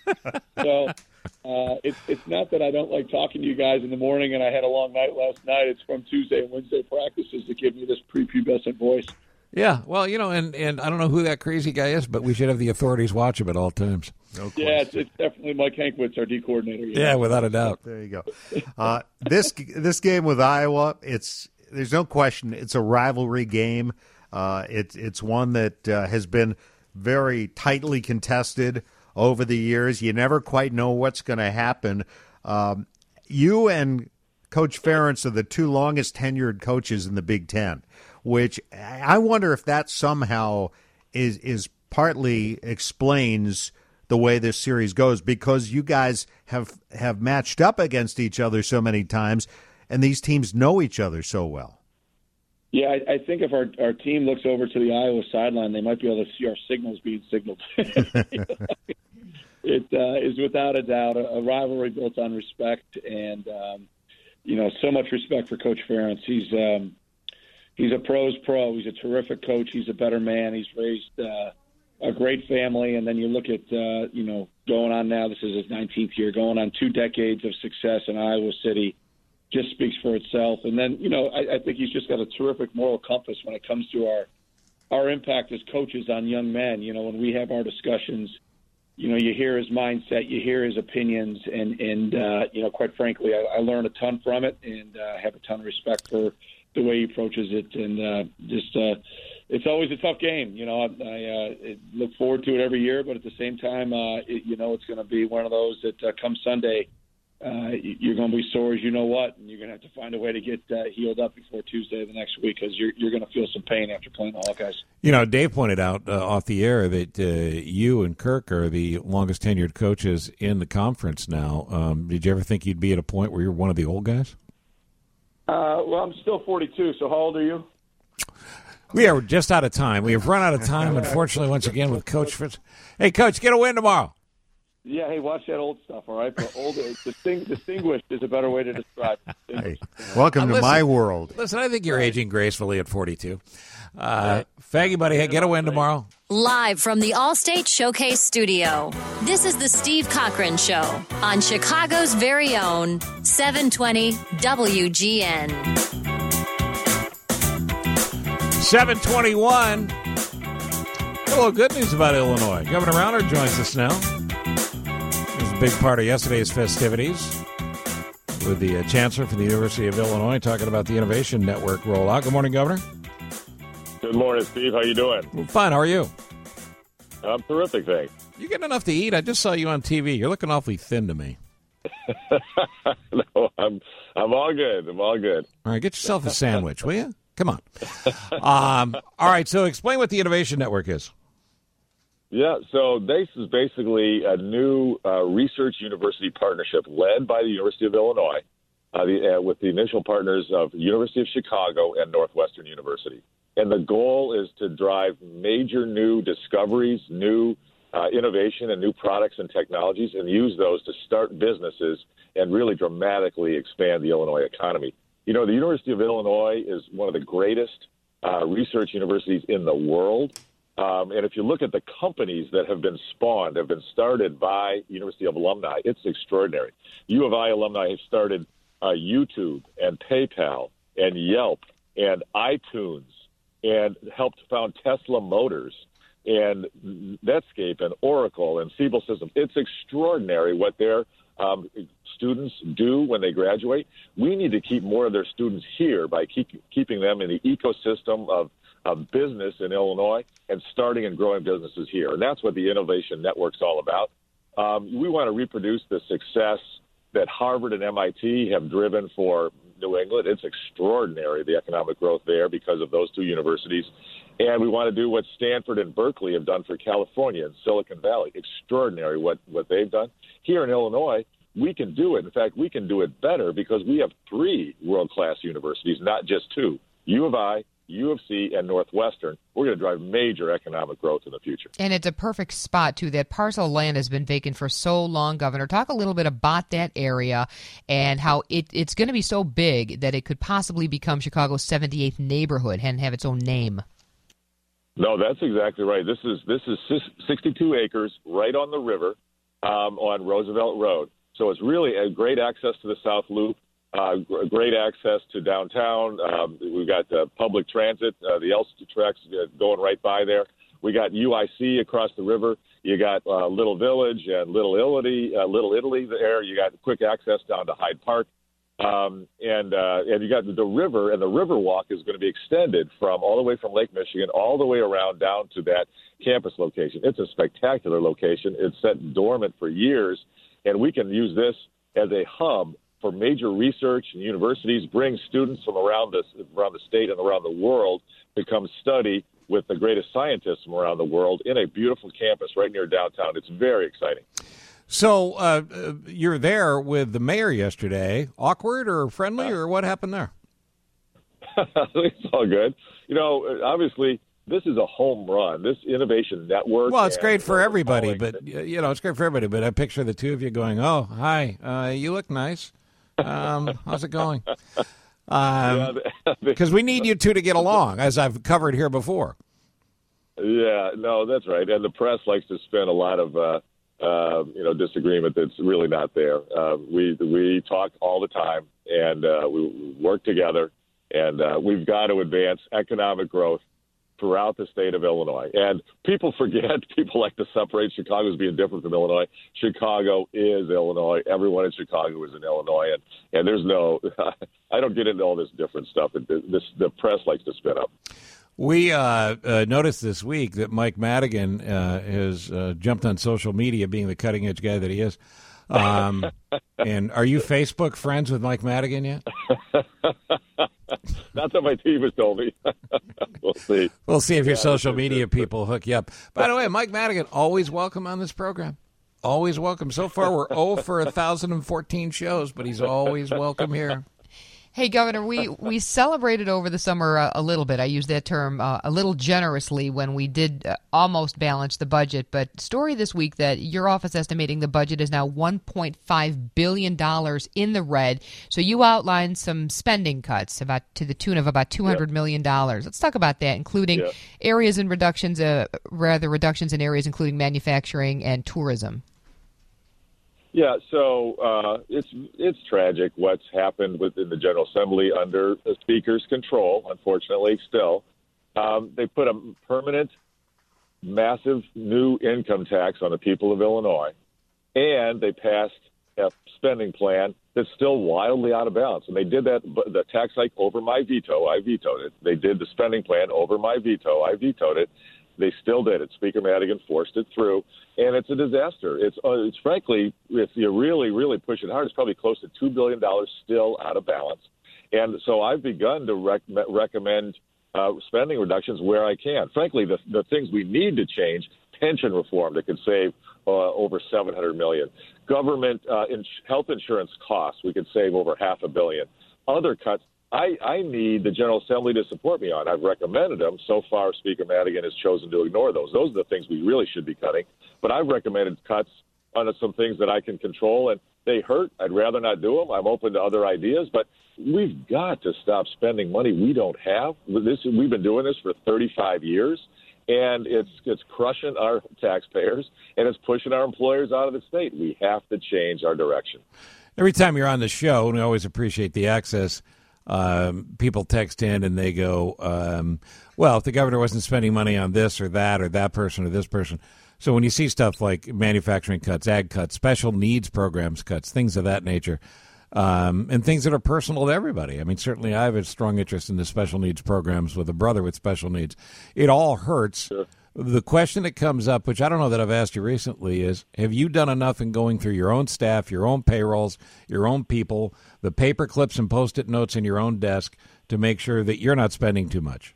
So uh, it's, it's not that I don't like talking to you guys in the morning and I had a long night last night. It's from Tuesday and Wednesday practices that give me this prepubescent voice. Yeah, well, you know, and, and I don't know who that crazy guy is, but we should have the authorities watch him at all times. No yeah, it's, it's definitely Mike Hankwitz, our D coordinator. Yeah, know? Without a doubt. There you go. Uh, this this game with Iowa, it's there's no question it's a rivalry game. Uh, it's it's one that uh, has been very tightly contested over the years. You never quite know what's going to happen. Um, you and Coach Ferentz are the two longest tenured coaches in the Big Ten, which I wonder if that somehow is is partly explains the way this series goes, because you guys have have matched up against each other so many times, and these teams know each other so well. Yeah, I, I think if our our team looks over to the Iowa sideline, they might be able to see our signals being signaled. It uh, is without a doubt a, a rivalry built on respect, and um, you know, so much respect for Coach Ferentz. He's um, he's a pro's pro. He's a terrific coach. He's a better man. He's raised uh, a great family, and then you look at uh, you know going on now. This is his nineteenth year, going on two decades of success in Iowa City. Just speaks for itself. And then you know, I, I think he's just got a terrific moral compass when it comes to our our impact as coaches on young men. You know, when we have our discussions, you know, you hear his mindset, you hear his opinions, and, and uh, you know, quite frankly, I, I learn a ton from it, and uh, have a ton of respect for the way he approaches it. And uh, just, uh, it's always a tough game. You know, I, I uh, look forward to it every year, but at the same time, uh, it, you know, it's going to be one of those that uh, come Sunday, uh, you're going to be sore as you know what, and you're going to have to find a way to get uh, healed up before Tuesday of the next week, because you're, you're going to feel some pain after playing the Hawkeyes. You know, Dave pointed out uh, off the air that uh, you and Kirk are the longest tenured coaches in the conference now. Um, did you ever think you'd be at a point where you're one of the old guys? Uh, well, I'm still forty-two, so how old are you? We are just out of time. We have run out of time, unfortunately, once again with Coach Fritz. Hey, Coach, get a win tomorrow. Yeah, hey, watch that old stuff, all right? But old, disting, distinguished is a better way to describe it. Hey, welcome Uh, to listen- my world. Listen, I think you're aging gracefully at forty-two. Uh, Faggy, buddy, hey, get a win tomorrow. Live from the Allstate Showcase Studio, this is the Steve Cochran Show on Chicago's very own seven twenty W G N. seven twenty-one. A little good news about Illinois. Governor Rauner joins us now. It was a big part of yesterday's festivities with the uh, Chancellor from the University of Illinois talking about the Innovation Network rollout. Good morning, Governor. Good morning, Steve. How you doing? Well, fine. How are you? I'm terrific, thanks. You getting enough to eat? I just saw you on T V. You're looking awfully thin to me. No, I'm I'm all good. I'm all good. All right, get yourself a sandwich, will you? Come on. Um, all right, so explain what the Innovation Network is. Yeah, so this is basically a new uh, research university partnership led by the University of Illinois uh, the, uh, with the initial partners of University of Chicago and Northwestern University. And the goal is to drive major new discoveries, new uh, innovation and new products and technologies, and use those to start businesses and really dramatically expand the Illinois economy. You know, the University of Illinois is one of the greatest uh, research universities in the world. Um, and if you look at the companies that have been spawned, have been started by University of alumni, it's extraordinary. U of I alumni have started uh, YouTube and PayPal and Yelp and iTunes and helped found Tesla Motors and Netscape and Oracle and Siebel Systems. It's extraordinary what their um, students do when they graduate. We need to keep more of their students here by keep, keeping them in the ecosystem of of business in Illinois and starting and growing businesses here. And that's what the Innovation Network's all about. Um, we want to reproduce the success that Harvard and M I T have driven for New England. It's extraordinary, the economic growth there because of those two universities. And we want to do what Stanford and Berkeley have done for California and Silicon Valley. Extraordinary what, what they've done. Here in Illinois, we can do it. In fact, we can do it better because we have three world-class universities, not just two. U of I, U of C, and Northwestern. We're going to drive major economic growth in the future. And it's a perfect spot, too. That parcel of land has been vacant for so long, Governor. Talk a little bit about that area and how it, it's going to be so big that it could possibly become Chicago's seventy-eighth neighborhood and have its own name. No, that's exactly right. This is this is sixty-two acres right on the river um, on Roosevelt Road. So it's really a great access to the South Loop. Uh, great access to downtown. Um, we've got uh, public transit, uh, the L C tracks uh, going right by there. We got U I C across the river. You got uh, Little Village and Little Italy, uh, Little Italy there. You got quick access down to Hyde Park. Um, and uh, and you got the river, and the river walk is going to be extended from all the way from Lake Michigan all the way around down to that campus location. It's a spectacular location. It's set dormant for years, and we can use this as a hub for major research, and universities bring students from around the around the state and around the world to come study with the greatest scientists from around the world in a beautiful campus right near downtown. It's very exciting. So uh, uh, you're there with the mayor yesterday. Awkward or friendly, or what happened there? It's all good. You know, obviously, this is a home run. This innovation network. Well, it's great for everybody, but you know, it's great for everybody. But I picture the two of you going, "Oh, hi, uh, you look nice. Um, how's it going?" Um, because we need you two to get along, as I've covered here before. Yeah, no, that's right. And the press likes to spin a lot of, uh, uh, you know, disagreement that's really not there. Uh, we we talk all the time, and uh, we work together, and uh, we've got to advance economic growth throughout the state of Illinois. And people forget, people like to separate Chicago as being different from Illinois. Chicago is Illinois. Everyone in Chicago is in Illinois. And, and there's no, I don't get into all this different stuff that this, the press likes to spin up. We uh, uh, noticed this week that Mike Madigan uh, has uh, jumped on social media, being the cutting-edge guy that he is. Um, and are you Facebook friends with Mike Madigan yet? Not that my team has told me. We'll see. We'll see if your Yeah, social media people hook you up. By the way, Mike Madigan, always welcome on this program. Always welcome. So far, we're zero for one thousand fourteen shows, but he's always welcome here. Hey, Governor, we, we celebrated over the summer uh, a little bit. I use that term uh, a little generously when we did uh, almost balance the budget. But story this week that your office estimating the budget is now one point five billion dollars in the red. So you outlined some spending cuts about to the tune of about two hundred million dollars. Let's talk about that, including Yeah. areas and reductions, uh, rather reductions in areas including manufacturing and tourism. Yeah, so uh, it's it's tragic what's happened within the General Assembly under the Speaker's control, unfortunately, still. Um, they put a permanent, massive new income tax on the people of Illinois, and they passed a spending plan that's still wildly out of balance. And they did that, the tax hike over my veto. I vetoed it. They did the spending plan over my veto. I vetoed it. They still did it. Speaker Madigan forced it through, and it's a disaster. It's, uh, it's frankly, if you really, really push it hard, it's probably close to two billion dollars still out of balance. And so I've begun to rec- recommend uh, spending reductions where I can. Frankly, the, the things we need to change, pension reform that could save uh, over seven hundred million dollars. Government uh, ins- health insurance costs, we could save over half a billion. Other cuts. I, I need the General Assembly to support me on. I've recommended them. So far, Speaker Madigan has chosen to ignore those. Those are the things we really should be cutting. But I've recommended cuts on some things that I can control, and they hurt. I'd rather not do them. I'm open to other ideas, but we've got to stop spending money we don't have. This, we've been doing this for thirty-five years, and it's it's crushing our taxpayers, and it's pushing our employers out of the state. We have to change our direction. Every time you're on the show, and we always appreciate the access, Um, people text in and they go, um, well, if the governor wasn't spending money on this or that or that person or this person. So when you see stuff like manufacturing cuts, ag cuts, special needs programs cuts, things of that nature, um, and things that are personal to everybody. I mean, certainly I have a strong interest in the special needs programs with a brother with special needs. It all hurts. Sure. The question that comes up, which I don't know that I've asked you recently, is have you done enough in going through your own staff, your own payrolls, your own people, the paper clips and Post-it notes in your own desk to make sure that you're not spending too much?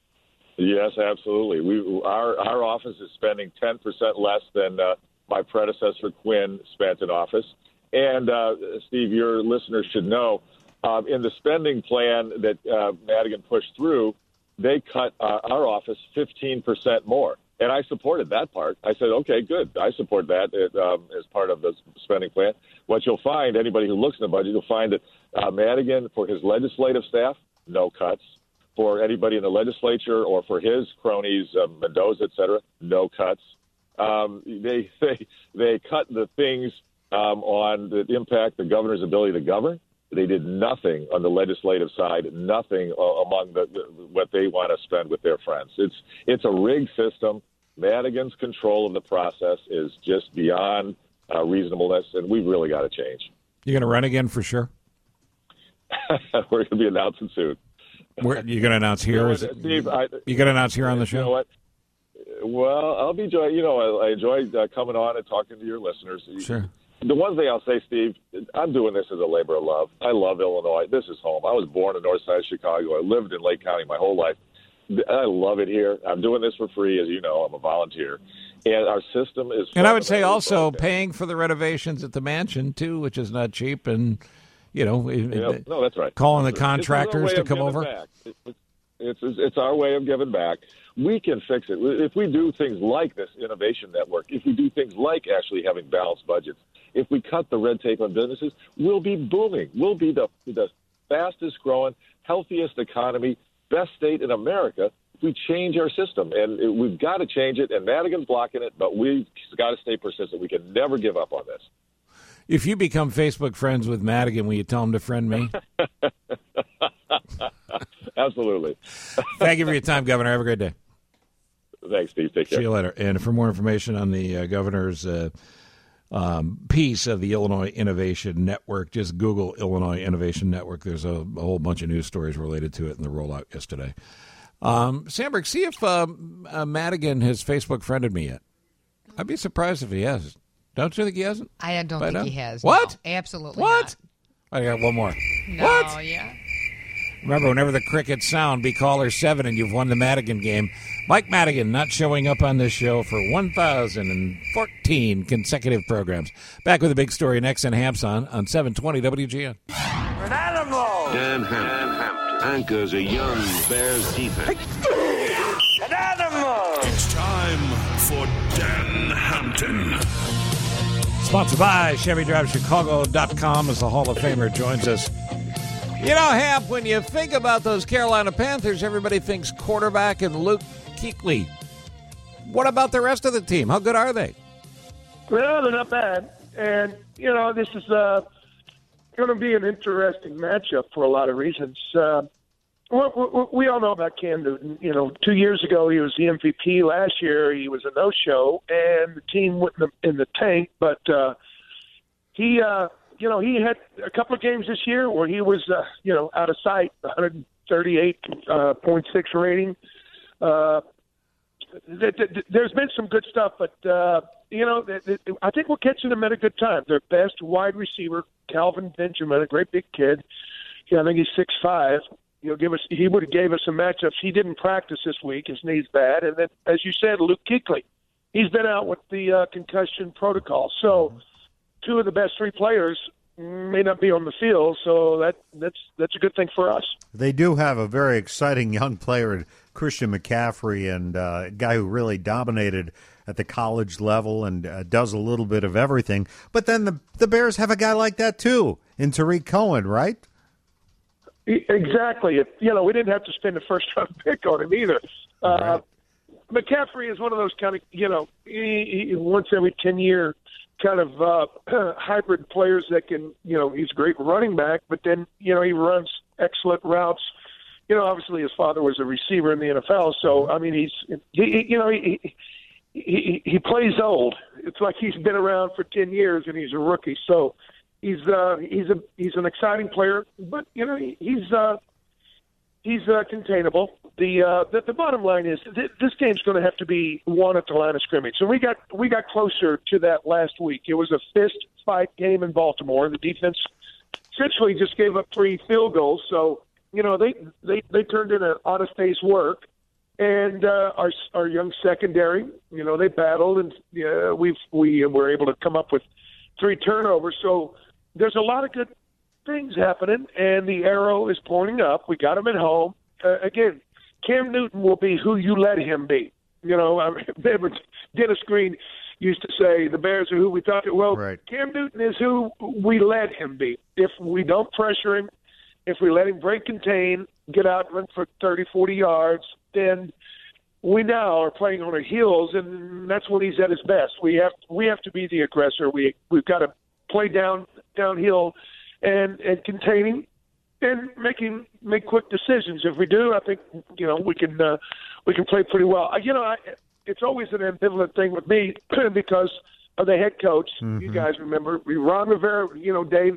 Yes, absolutely. We our our office is spending ten percent less than uh, my predecessor Quinn spent in office. And, uh, Steve, your listeners should know, um, in the spending plan that uh, Madigan pushed through, they cut uh, our office fifteen percent more. And I supported that part. I said, okay, good. I support that um, as part of the spending plan. What you'll find, anybody who looks in the budget, you'll find that uh, Madigan, for his legislative staff, no cuts. For anybody in the legislature or for his cronies, uh, Mendoza, et cetera, no cuts. Um, they, they, they cut the things um, on that impact the governor's ability to govern. They did nothing on the legislative side, nothing uh, among the, the, what they want to spend with their friends. It's it's a rigged system. Madigan's control of the process is just beyond uh, reasonableness, and we've really got to change. You going to run again for sure? We're going to be announcing soon. Where, you going to announce here? You know, Is it, Steve, I, you going to announce here on the You show? know what? Well, I'll be joy. You know, I, I enjoy uh, coming on and talking to your listeners. Sure. The one thing I'll say, Steve, I'm doing this as a labor of love. I love Illinois. This is home. I was born in North Side of Chicago. I lived in Lake County my whole life. I love it here. I'm doing this for free, as you know. I'm a volunteer. And our system is... And I would say also paying for the renovations at the mansion, too, which is not cheap. And, you know, Yep. No, that's right. calling the It's our contractors way to of come giving over. back. It- it- It's, it's it's our way of giving back. We can fix it. If we do things like this innovation network, if we do things like actually having balanced budgets, if we cut the red tape on businesses, we'll be booming. We'll be the, the fastest growing, healthiest economy, best state in America if we change our system. And it, we've got to change it, and Madigan's blocking it, but we've got to stay persistent. We can never give up on this. If you become Facebook friends with Madigan, will you tell him to friend me? Absolutely. Thank you for your time, Governor. Have a great day. Thanks, Steve. Take care. See you later. And for more information on the uh, governor's uh, um, piece of the Illinois Innovation Network, just Google Illinois Innovation Network. There's a, a whole bunch of news stories related to it in the rollout yesterday. Um, Sandberg, see if um, uh, Madigan has Facebook friended me yet. I'd be surprised if he has. Don't you think he hasn't? I don't By think now? he has. What? No, absolutely What? I got one more. not. What? No, yeah. Remember, whenever the crickets sound, be caller seven and you've won the Madigan game. Mike Madigan not showing up on this show for one thousand fourteen consecutive programs. Back with a big story next in Hampson on seven twenty W G N. An animal! Dan Hampton anchors a young Bears defense. An animal! It's time for Dan Hampton. Sponsored by Chevy Drive Chicago dot com as the Hall of Famer joins us. You know, Hamp, when you think about those Carolina Panthers, everybody thinks quarterback and Luke Kuechly. What about the rest of the team? How good are they? Well, they're not bad. And, you know, this is uh, going to be an interesting matchup for a lot of reasons. Uh, we, we, we all know about Cam Newton. You know, two years ago he was the M V P. Last year he was a no-show, and the team went in the, in the tank. But uh, he, uh, you know, he had a couple of games this year where he was, uh, you know, out of sight, one thirty-eight point six rating. Uh, th- th- there's been some good stuff, but, uh, you know, th- th- I think we're catching them at a good time. Their best wide receiver, Calvin Benjamin, a great big kid. Yeah, I think he's six five. You know, give us. He would have gave us some matchups. He didn't practice this week. His knee's bad. And then, as you said, Luke Kuechly. He's been out with the uh, concussion protocol. So two of the best three players may not be on the field. So that that's that's a good thing for us. They do have a very exciting young player, Christian McCaffrey, and uh, a guy who really dominated at the college level and uh, does a little bit of everything. But then the the Bears have a guy like that too, in Tariq Cohen, right? Exactly. If, you know, we didn't have to spend a first-round pick on him either. Uh, McCaffrey is one of those kind of, you know, he, he, once every ten-year kind of uh, hybrid players that can, you know, he's a great running back, but then, you know, he runs excellent routes. You know, obviously his father was a receiver in the N F L, so, I mean, he's, he, you know, he, he, he plays old. It's like he's been around for ten years and he's a rookie, so He's uh, he's a he's an exciting player, but you know he's uh, he's uh, containable. The, uh, the the bottom line is th- this game's going to have to be won at the line of scrimmage. So we got we got closer to that last week. It was a fist fight game in Baltimore. The defense essentially just gave up three field goals. So you know they they, they turned in an honest day's work, and uh, our our young secondary, you know they battled, and uh, we we were able to come up with three turnovers. So there's a lot of good things happening, and the arrow is pointing up. We got him at home. Uh, again, Cam Newton will be who you let him be. You know, I remember Dennis Green used to say the Bears are who we thought. Well, right. Cam Newton is who we let him be. If we don't pressure him, if we let him break contain, get out and run for thirty, forty yards, then we now are playing on our heels, and that's when he's at his best. We have we have to be the aggressor. We we've got to play down downhill and and containing and making make quick decisions. If we do, I think you know we can uh, we can play pretty well. You know, I, it's always an ambivalent thing with me because of the head coach. Mm-hmm. You guys remember Ron Rivera? You know, Dave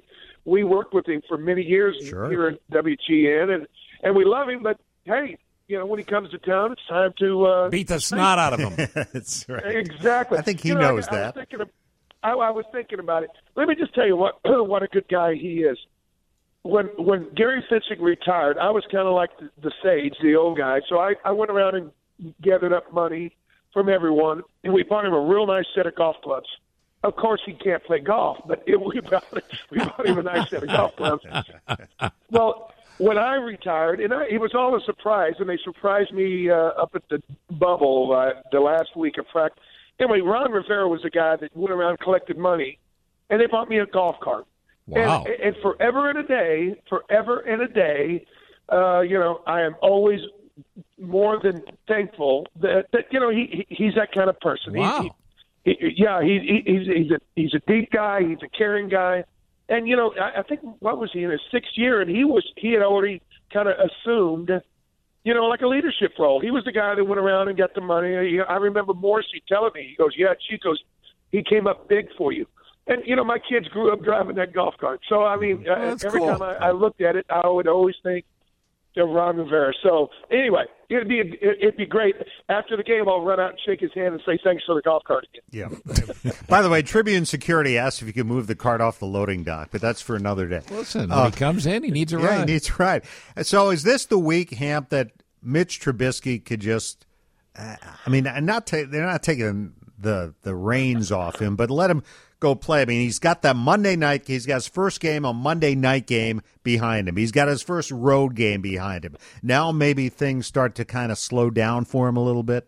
we worked with him for many years Sure. here at W G N, and and we love him. But hey, you know, when he comes to town, it's time to uh, beat the snot out of him. That's right. Exactly. I think he You know, knows I, I that. Was thinking of, I, I was thinking about it. Let me just tell you what what a good guy he is. When when Gary Fitzsick retired, I was kind of like the, the sage, the old guy. So I, I went around and gathered up money from everyone, and we bought him a real nice set of golf clubs. Of course, he can't play golf, but it, we, bought, we bought him a nice set of golf clubs. Well, when I retired, and I, it was all a surprise, and they surprised me uh, up at the bubble uh, the last week of practice. Anyway, Ron Rivera was the guy that went around and collected money, and they bought me a golf cart. Wow. And, and forever and a day, forever and a day, uh, you know, I am always more than thankful that, that you know, he, he he's that kind of person. Wow. He, he, yeah, he, he, he's, he's, a, he's a deep guy. He's a caring guy. And, you know, I, I think, what was he, in his sixth year, and he was he had already kind of assumed, you know, like a leadership role. He was the guy that went around and got the money. I remember Morrissey telling me, he goes, yeah, Chico's, he came up big for you. And, you know, my kids grew up driving that golf cart. So, I mean, uh, That's every cool. time I, I looked at it, I would always think of Ron Rivera. So, anyway, it'd be it'd be great. After the game, I'll run out and shake his hand and say thanks for the golf cart again. Yeah. By the way, Tribune Security asked if you could move the cart off the loading dock, but that's for another day. Listen, when Uh, he comes in, he needs a yeah, ride. he needs a ride. So is this the week, Hamp, that Mitch Trubisky could just, uh, I mean, not ta- they're not taking the the reins off him, but let him go play. I mean, he's got that Monday night, he's got his first game, a Monday night game behind him. He's got his first road game behind him. Now maybe things start to kind of slow down for him a little bit.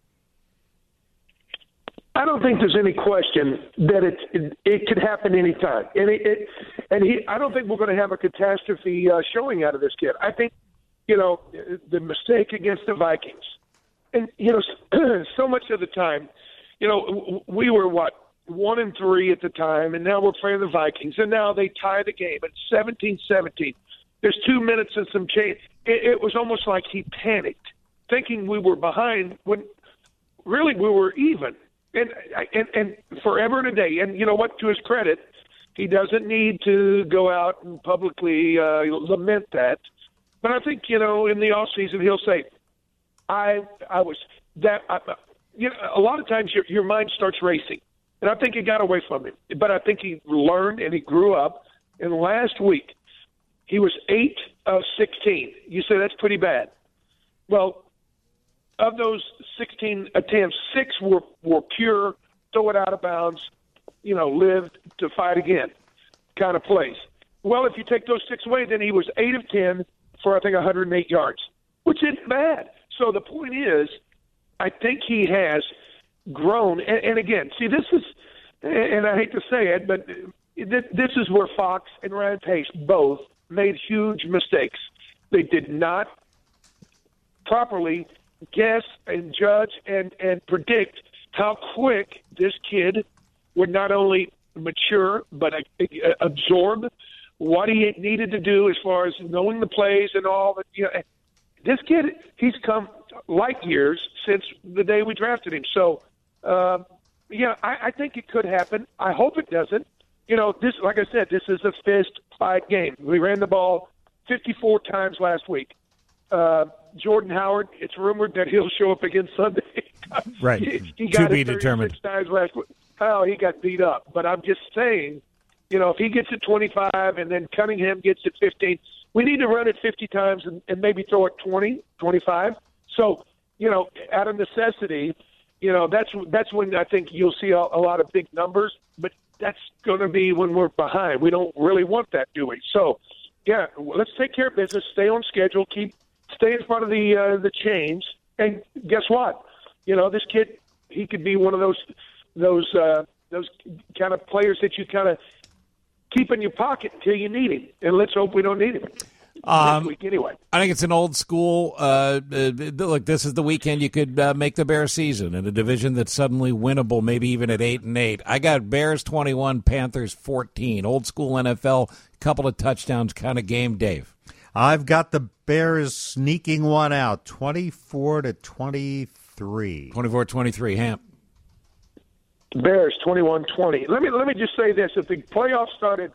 I don't think there's any question that it it, it could happen anytime, and it, it and he. I don't think we're going to have a catastrophe uh, showing out of this kid. I think, you know, the mistake against the Vikings, and you know, so much of the time, you know, we were what one and three at the time, and now we're playing the Vikings, and now they tie the game at seventeen seventeen. There's two minutes and some change. It, it was almost like he panicked, thinking we were behind when really we were even. And, and and forever and a day. And you know what? To his credit, he doesn't need to go out and publicly uh, lament that. But I think, you know, in the off season, he'll say, "I I was that." I, you know, a lot of times your your mind starts racing, and I think it got away from him. But I think he learned and he grew up. And last week, he was eight of sixteen. You say that's pretty bad. Well, of those sixteen attempts, six were, were pure, throw it out of bounds, you know, live to fight again kind of plays. Well, if you take those six away, then he was eight of ten for, I think, one hundred eight yards, which isn't bad. So the point is, I think he has grown. And, and again, see, this is, and I hate to say it, but this is where Fox and Ryan Pace both made huge mistakes. They did not properly guess and judge and, and predict how quick this kid would not only mature but uh, absorb what he needed to do as far as knowing the plays and all that. You know, this kid, he's come light years since the day we drafted him. So, uh, yeah, I, I think it could happen. I hope it doesn't. You know, this, like I said, this is a fist fight game. We ran the ball fifty-four times last week. Uh, Jordan Howard, it's rumored that he'll show up again Sunday. Right. he, he To got be it determined. thirty-six times last week. Oh, he got beat up. But I'm just saying, you know, if he gets it twenty-five and then Cunningham gets it fifteen, we need to run it fifty times and, and maybe throw it twenty, twenty-five. So, you know, out of necessity, you know, that's that's when I think you'll see a, a lot of big numbers. But that's going to be when we're behind. We don't really want that, do we? So, yeah, let's take care of business, stay on schedule, keep stay in front of the uh, the chains, and guess what? You know, this kid, he could be one of those those uh, those kind of players that you kind of keep in your pocket until you need him. And let's hope we don't need him Um, next week anyway. I think it's an old school. Uh, uh, look, this is the weekend you could uh, make the Bears season in a division that's suddenly winnable, maybe even at eight and eight. I got Bears twenty-one, Panthers fourteen. Old school N F L, couple of touchdowns kind of game, Dave. I've got the Bears sneaking one out, twenty-four to twenty-three. twenty-four twenty-three, Hamp. Bears twenty-one twenty. Let me let me just say this: if the playoffs started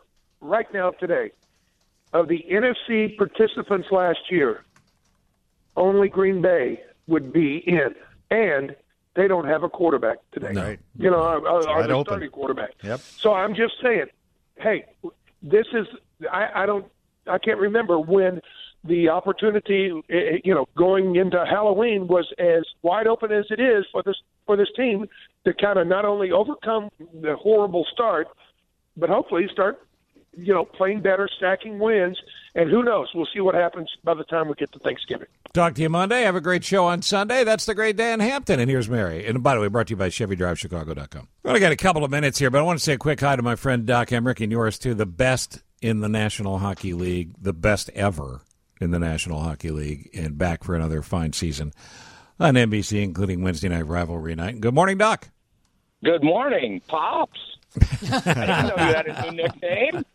right now today, of the N F C participants last year, only Green Bay would be in, and they don't have a quarterback today. No. You know, are, are Wide the open. starting quarterback. Yep. So I'm just saying, hey, this is I, I don't I can't remember when the opportunity, you know, going into Halloween was as wide open as it is for this for this team to kind of not only overcome the horrible start, but hopefully start, you know, playing better, stacking wins, and who knows? We'll see what happens by the time we get to Thanksgiving. Talk to you Monday. Have a great show on Sunday. That's the great day in Hampton. And here's Mary. And by the way, brought to you by Chevy Drive Chicago dot com. Well, I got a couple of minutes here, but I want to say a quick hi to my friend Doc Emmerich and yours too. The best in the National Hockey League, the best ever in the National Hockey League, and back for another fine season on N B C, including Wednesday Night Rivalry Night. Good morning, Doc. Good morning, Pops. I didn't know you had a new nickname.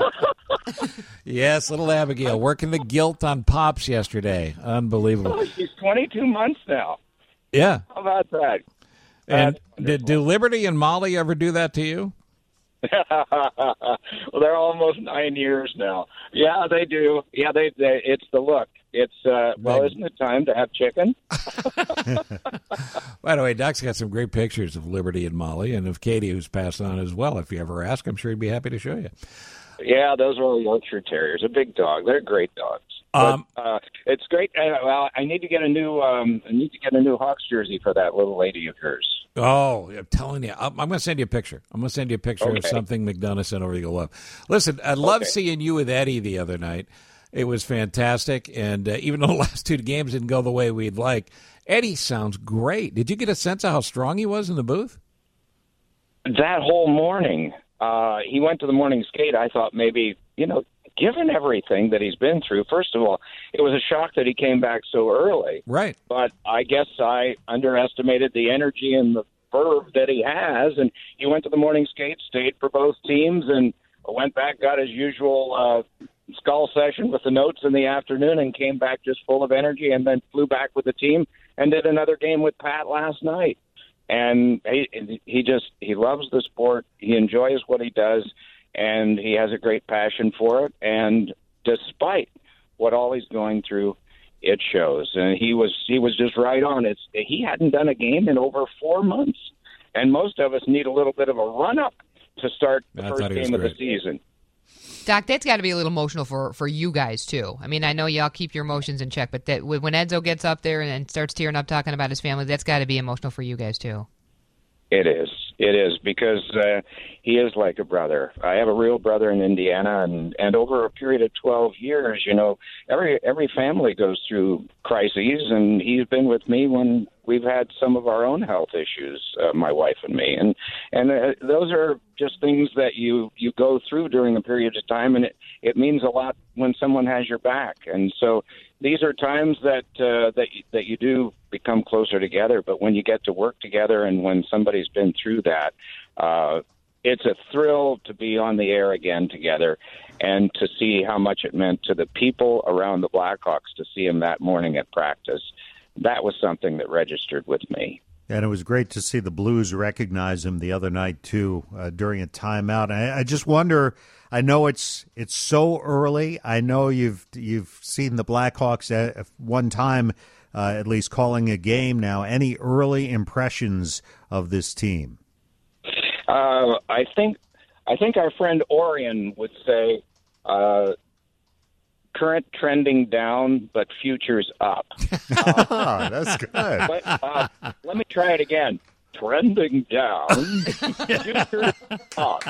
Yes, little Abigail working the guilt on Pops yesterday. Unbelievable. Oh, she's twenty-two months now. Yeah. How about that? And did, do Liberty and Molly ever do that to you? Well, they're almost nine years now. Yeah, they do. Yeah, they. they it's the look. It's uh, well, isn't it time to have chicken? By the way, Doc's got some great pictures of Liberty and Molly, and of Katie, who's passed on as well. If you ever ask, I'm sure he'd be happy to show you. Yeah, those are all Yorkshire Terriers. A big dog. They're great dogs. Um, but, uh, it's great. Uh, well, I need to get a new. Um, I need to get a new Hawks jersey for that little lady of hers. Oh, I'm telling you. I'm, I'm going to send you a picture. I'm going to send you a picture Okay. of something McDonough sent over. You go love. Listen, I love Okay. seeing you with Eddie the other night. It was fantastic, and uh, even though the last two games didn't go the way we'd like, Eddie sounds great. Did you get a sense of how strong he was in the booth? That whole morning, uh, he went to the morning skate. I thought maybe, you know, given everything that he's been through, first of all, it was a shock that he came back so early. Right. But I guess I underestimated the energy and the verve that he has, and he went to the morning skate, stayed for both teams, and went back, got his usual uh, skull session with the notes in the afternoon, and came back just full of energy, and then flew back with the team and did another game with Pat last night. And he, he just he loves the sport. He enjoys what he does, and he has a great passion for it. And despite what all he's going through, it shows. And he was he was just right on. It's he hadn't done a game in over four months, and most of us need a little bit of a run up to start the I first thought he was game of the great. season. Doc, that's got to be a little emotional for, for you guys, too. I mean, I know y'all keep your emotions in check, but that when Edzo gets up there and starts tearing up talking about his family, that's got to be emotional for you guys, too. It is. It is because uh, he is like a brother. I have a real brother in Indiana, and, and over a period of twelve years, you know, every every family goes through crises, and he's been with me when we've had some of our own health issues, uh, my wife and me, and and uh, those are just things that you you go through during a period of time, and it it means a lot when someone has your back, and so these are times that uh, that that you do become closer together. But when you get to work together, and when somebody's been through that, uh, it's a thrill to be on the air again together, and to see how much it meant to the people around the Blackhawks to see him that morning at practice. That was something that registered with me. And it was great to see the Blues recognize him the other night, too, uh, during a timeout. I, I just wonder, I know it's it's so early. I know you've you've seen the Blackhawks at one time, uh, at least calling a game now. Any early impressions of this team? Uh, I think I think our friend Orion would say uh, current trending down, but futures up. Uh, That's good. But, uh, let me try it again. Trending down, futures up.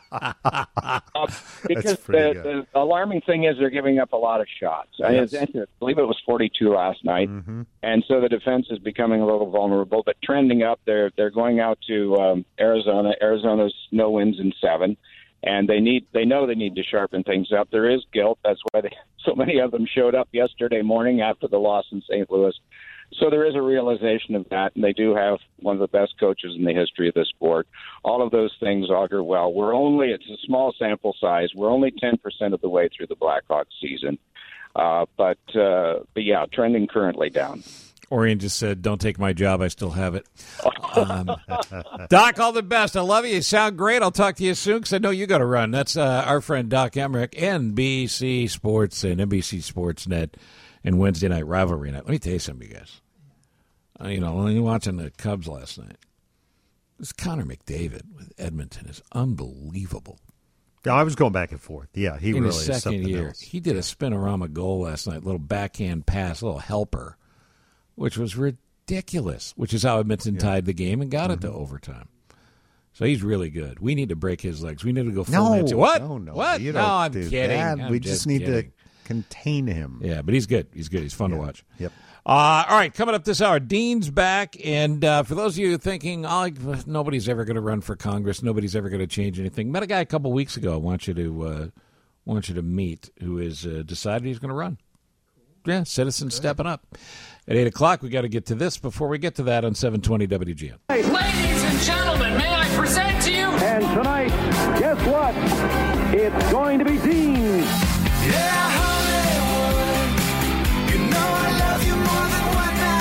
Uh, because pretty the, the alarming thing is they're giving up a lot of shots. Yes. I, I believe it was forty-two last night, Mm-hmm. and so the defense is becoming a little vulnerable. But trending up, they're they're going out to um, Arizona. Arizona's no wins in seven. And they need, they know they need to sharpen things up. There is guilt. That's why they, so many of them showed up yesterday morning after the loss in Saint Louis. So there is a realization of that, and they do have one of the best coaches in the history of the sport. All of those things augur well. We're only, it's a small sample size. We're only ten percent of the way through the Blackhawks season. Uh, but, uh, but, yeah, trending currently down. Orion just said, don't take my job. I still have it. Um, Doc, all the best. I love you. You sound great. I'll talk to you soon because I know you got to run. That's uh, our friend Doc Emmerich, N B C Sports and N B C Sports Net and Wednesday Night Rivalry Night. Let me tell you something, you guys. Uh, you know, when you were watching the Cubs last night, this Connor McDavid with Edmonton is unbelievable. Yeah, I was going back and forth. Yeah, he In really his is second something year, else. he did a spinorama goal last night, little backhand pass, little helper, which was ridiculous, which is how Edmonton tied the game and got Mm-hmm. it to overtime. So he's really good. We need to break his legs. We need to go full No, Nancy. What? no, no. What? You no, don't I'm do kidding. that. I'm we just need kidding. to contain him. Yeah, but he's good. He's good. He's fun to watch. Yep. Uh, all right, coming up this hour, Dean's back. And uh, for those of you thinking, oh, nobody's ever going to run for Congress, nobody's ever going to change anything, met a guy a couple weeks ago I want you to uh, want you to meet who has uh, decided he's going to run. Yeah, citizens stepping up. At eight o'clock, we got to get to this. Before we get to that on seven twenty W G N. Ladies and gentlemen, may I present to you? And tonight, guess what? It's going to be Dean. Yeah, Hollywood. You know I love you more than what I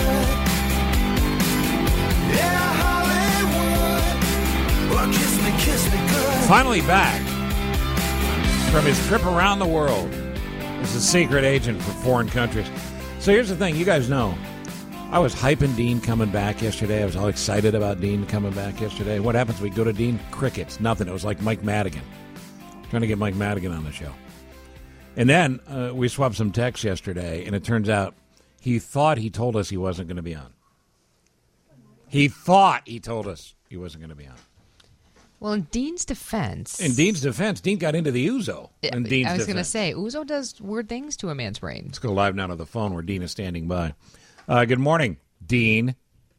should. Yeah, Hollywood. Well, kiss me, kiss me good. Finally back from his trip around the world as a secret agent for foreign countries. So here's the thing. You guys know, I was hyping Dean coming back yesterday. I was all excited about Dean coming back yesterday. What happens? We go to Dean, crickets, nothing. It was like Mike Madigan. Trying to get Mike Madigan on the show. And then uh, we swapped some texts yesterday, and it turns out he thought he told us he wasn't going to be on. He thought he told us he wasn't going to be on. Well, in Dean's defense... In Dean's defense, Dean got into the Uzo. In Dean's I was going to defense. say, Uzo does weird things to a man's brain. Let's go live now to the phone where Dean is standing by. Uh, good morning, Dean.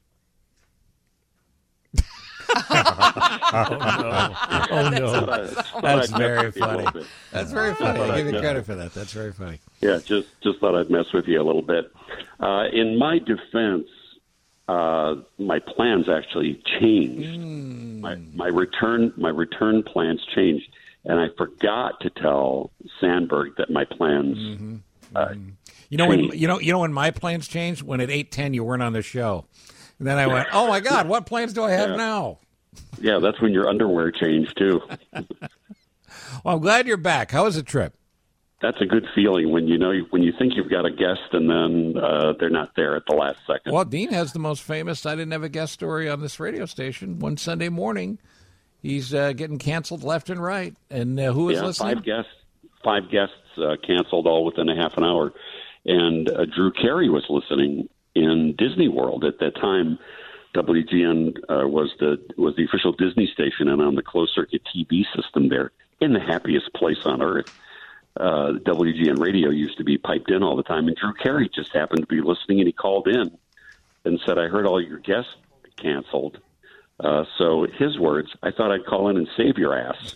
Oh, no. That's very funny. That's very funny. I give you Yeah. credit for that. That's very funny. Yeah, just just thought I'd mess with you a little bit. Uh, in my defense, uh, my plans actually changed. My my return my return plans changed, and I forgot to tell Sandberg that my plans. Uh, You know when changed. you know you know when my plans changed? When at eight ten you weren't on the show. And then I went, oh my God, what plans do I have Yeah. now? Yeah, that's when your underwear changed too. Well, I'm glad you're back. How was the trip? That's a good feeling when you know when you think you've got a guest and then uh, they're not there at the last second. Well, Dean has the most famous I didn't have a guest story on this radio station. One Sunday morning, he's uh, getting canceled left and right. And uh, who was yeah, listening? five guests, five guests uh, canceled all within a half an hour, and uh, Drew Carey was listening in Disney World at that time. W G N uh, was the was the official Disney station, and on the closed circuit T V system there, in the happiest place on earth. Uh, W G N radio used to be piped in all the time, and Drew Carey just happened to be listening, and he called in and said, "I heard all your guests canceled." Uh, so his words, "I thought I'd call in and save your ass,"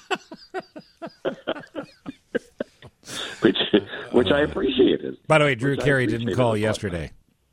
which which I appreciated. By the way, Drew Which I Carey didn't appreciated call a lot. yesterday.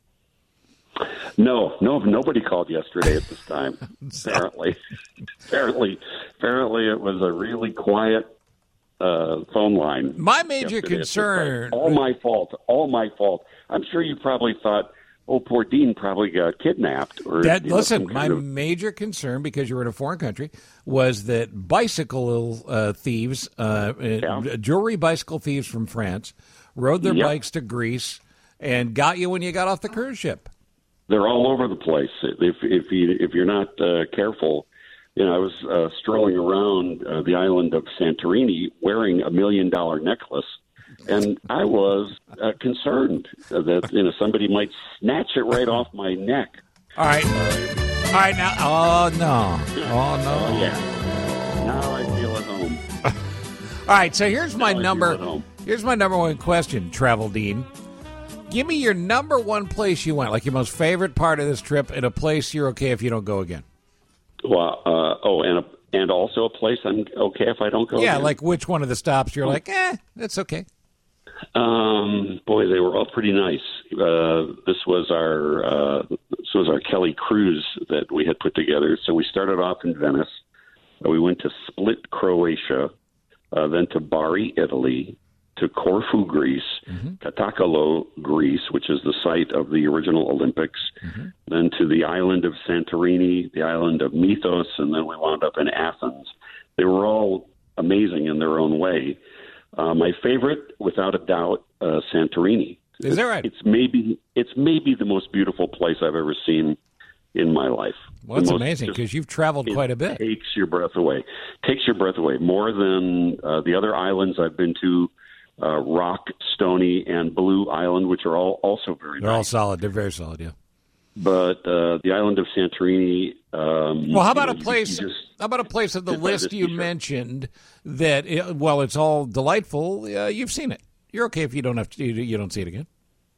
No, no, nobody called yesterday at this time. apparently, apparently, apparently, it was a really quiet uh, phone line. My major yesterday at this concern- time. All my fault. All my fault. I'm sure you probably thought, "Oh, poor Dean probably got kidnapped." Or That, you know, listen, some my kind of- major concern, because you were in a foreign country, was that bicycle uh, thieves, uh, uh, jewelry bicycle thieves from France, rode their Yep. bikes to Greece and got you when you got off the cruise ship. They're all over the place. If if you if you're not uh, careful, you know, I was uh, strolling around uh, the island of Santorini wearing a million dollar necklace, and I was uh, concerned that you know somebody might snatch it right off my neck. All right, all right now. Oh no, oh no. Yeah. Now I feel at home. All right, so here's my Now I feel number. at home. Here's my number one question, Travel Dean. Give me your number one place you went, like your most favorite part of this trip, and a place you're okay if you don't go again. Well, uh, oh, and a, and also a place I'm okay if I don't go. yeah, again. like which one of the stops you're like, eh, that's okay. Um, boy, they were all pretty nice. Uh, this was our uh, this was our Kelly cruise that we had put together. So we started off in Venice. Uh, we went to Split, Croatia, uh, then to Bari, Italy, to Corfu, Greece, mm-hmm. Katakalo, Greece, which is the site of the original Olympics, mm-hmm. then to the island of Santorini, the island of Mythos, and then we wound up in Athens. They were all amazing in their own way. Uh, my favorite, without a doubt, uh, Santorini. Is that right? It's maybe it's maybe the most beautiful place I've ever seen in my life. Well, that's most, amazing because you've traveled quite a bit. Takes your breath away. Takes your breath away more than uh, the other islands I've been to. Uh, Rock, Stony, and Blue Island, which are all also very They're nice. all solid. They're very solid, yeah. But uh, the island of Santorini. Um, well, how about know, a place? you, you just, how about a place of the just by list the you seashore. mentioned that? It, well, it's all delightful. Uh, you've seen it. You're okay if you don't have to. You, you don't see it again.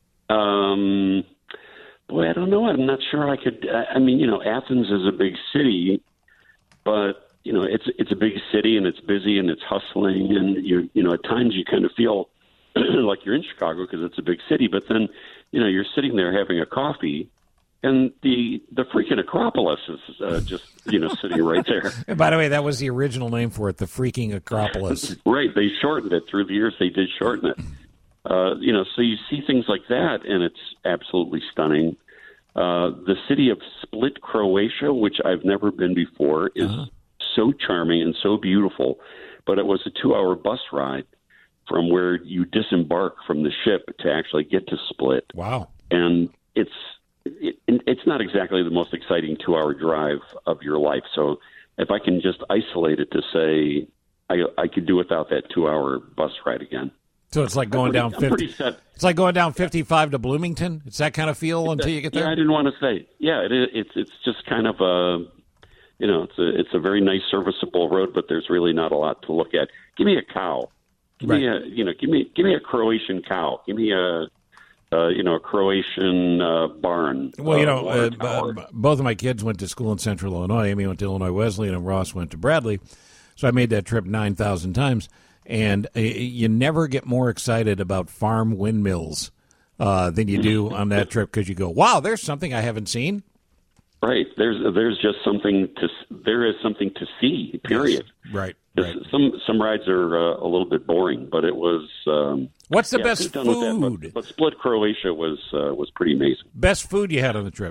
Um, boy, I don't know. I'm not sure I could. I, I mean, you know, Athens is a big city, but you know, it's it's a big city and it's busy and it's hustling, and you you know, at times you kind of feel like you're in Chicago because it's a big city, but then you know you're sitting there having a coffee, and the the freaking Acropolis is uh, just you know sitting right there. And by the way, that was the original name for it, the freaking Acropolis. Right, they shortened it through the years. They did shorten it. Uh, you know, so you see things like that, and it's absolutely stunning. Uh, the city of Split, Croatia, which I've never been before, is uh-huh. so charming and so beautiful, but it was a two-hour bus ride from where you disembark from the ship to actually get to Split. Wow. And it's it, it's not exactly the most exciting two-hour drive of your life. So if I can just isolate it to say I, I could do without that two-hour bus ride again. So it's like going I'm pretty, down fifty. It's like going down fifty-five to Bloomington. It's that kind of feel until you get there. Yeah, I didn't want to say. Yeah, it, it's it's just kind of a, you know, it's a it's a very nice serviceable road, but there's really not a lot to look at. Give me a cow. Give right. me a you know give me give me a Croatian cow. Give me a. Uh, you know, a Croatian uh, barn. Well, you know, uh, uh, b- both of my kids went to school in Central Illinois. Amy went to Illinois Wesleyan, and Ross went to Bradley. So I made that trip nine thousand times. And uh, you never get more excited about farm windmills uh, than you do on that trip because you go, wow, there's something I haven't seen. Right. There's there's just something to there is something to see. Period. Yes. Right. Right. Some some rides are uh, a little bit boring, but it was. Um, What's the yeah, best done with that, food? but, but Split, Croatia was uh, was pretty amazing. Best food you had on the trip?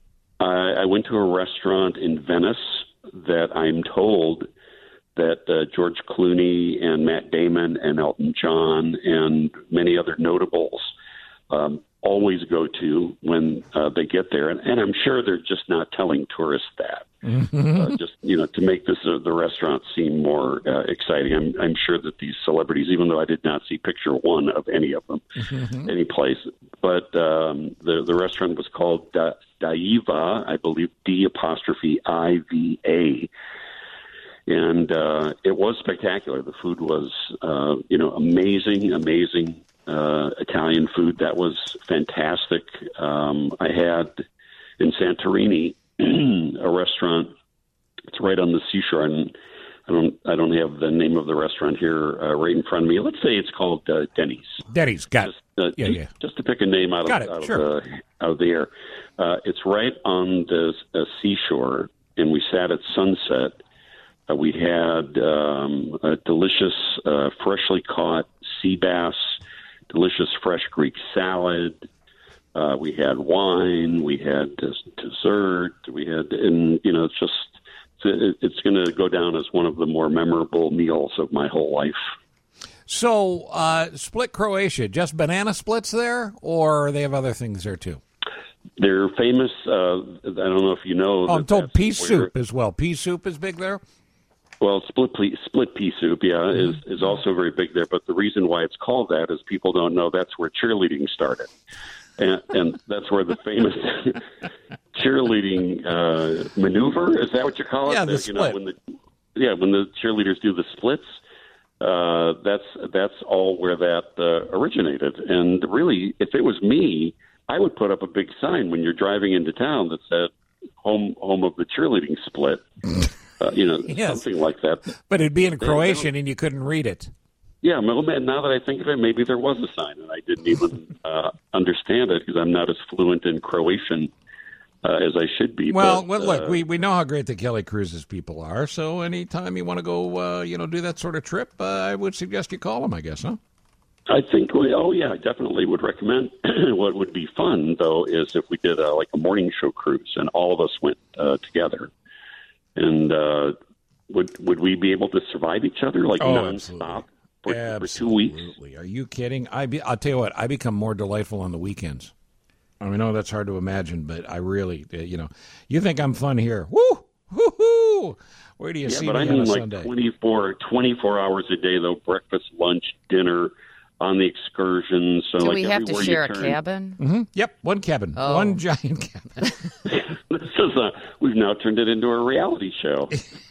I, I went to a restaurant in Venice that I'm told that uh, George Clooney and Matt Damon and Elton John and many other notables um, always go to when uh, they get there, and, and I'm sure they're just not telling tourists that. uh, just you know, to make this uh, the restaurant seem more uh, exciting. I'm I'm sure that these celebrities, even though I did not see picture one of any of them, any place, but um, the the restaurant was called da- Daiva, I believe, D apostrophe I V A. And uh, it was spectacular. The food was, uh, you know, amazing, amazing uh, Italian food. That was fantastic. Um, I had in Santorini a restaurant. It's right on the seashore, and I don't, I don't have the name of the restaurant here uh, right in front of me. Let's say it's called uh, Denny's. Denny's, got just, uh, it. Yeah, just, yeah. Just to pick a name out of, got it. out, Sure. of the, out of the air. Uh, it's right on the uh, seashore, and we sat at sunset. Uh, we had um, a delicious, uh, freshly caught sea bass, delicious fresh Greek salad. Uh, we had wine. We had des- dessert. We had, and you know, it's just it's, it's going to go down as one of the more memorable meals of my whole life. So, uh, Split, Croatia, just banana splits there, or they have other things there too? They're famous. Uh, I don't know if you know. Oh, I'm that told pea where- soup as well. Pea soup is big there? Well, split pea, split pea soup, yeah, mm-hmm. is is also very big there. But the reason why it's called that is people don't know that's where cheerleading started, and, and that's where the famous cheerleading uh, maneuver, is that what you call it? Yeah, the you split. know, when the yeah when the cheerleaders do the splits, uh, that's that's all where that uh, originated. And really, if it was me, I would put up a big sign when you're driving into town that said "Home home of the cheerleading split." Uh, you know, Yes. something like that. But it'd be in They- Croatian and you couldn't read it. Yeah, well, man, now that I think of it, maybe there was a sign, and I didn't even uh, understand it because I'm not as fluent in Croatian uh, as I should be. Well, but, well, look, uh, we, we know how great the Kelly Cruises people are, so anytime you want to go, uh, you know, do that sort of trip, uh, I would suggest you call them, I guess, huh? I think, we, oh, yeah, I definitely would recommend. What would be fun, though, is if we did a, like a morning show cruise and all of us went uh, together. And uh, would would we be able to survive each other, like, Oh, nonstop for, for two weeks? Absolutely. Are you kidding? I be, I'll tell you what, I become more delightful on the weekends. I mean, I know that's hard to imagine, but I really, uh, you know, you think I'm fun here. Woo! Woo-hoo! Where do you Yeah, see but me I on mean, a like Sunday? twenty-four, twenty-four hours a day, though, breakfast, lunch, dinner, on the excursions. So Do like we have to everywhere share a you turn- cabin? Mm-hmm. Yep, one cabin. Oh. One giant cabin. This is a, we've now turned it into a reality show.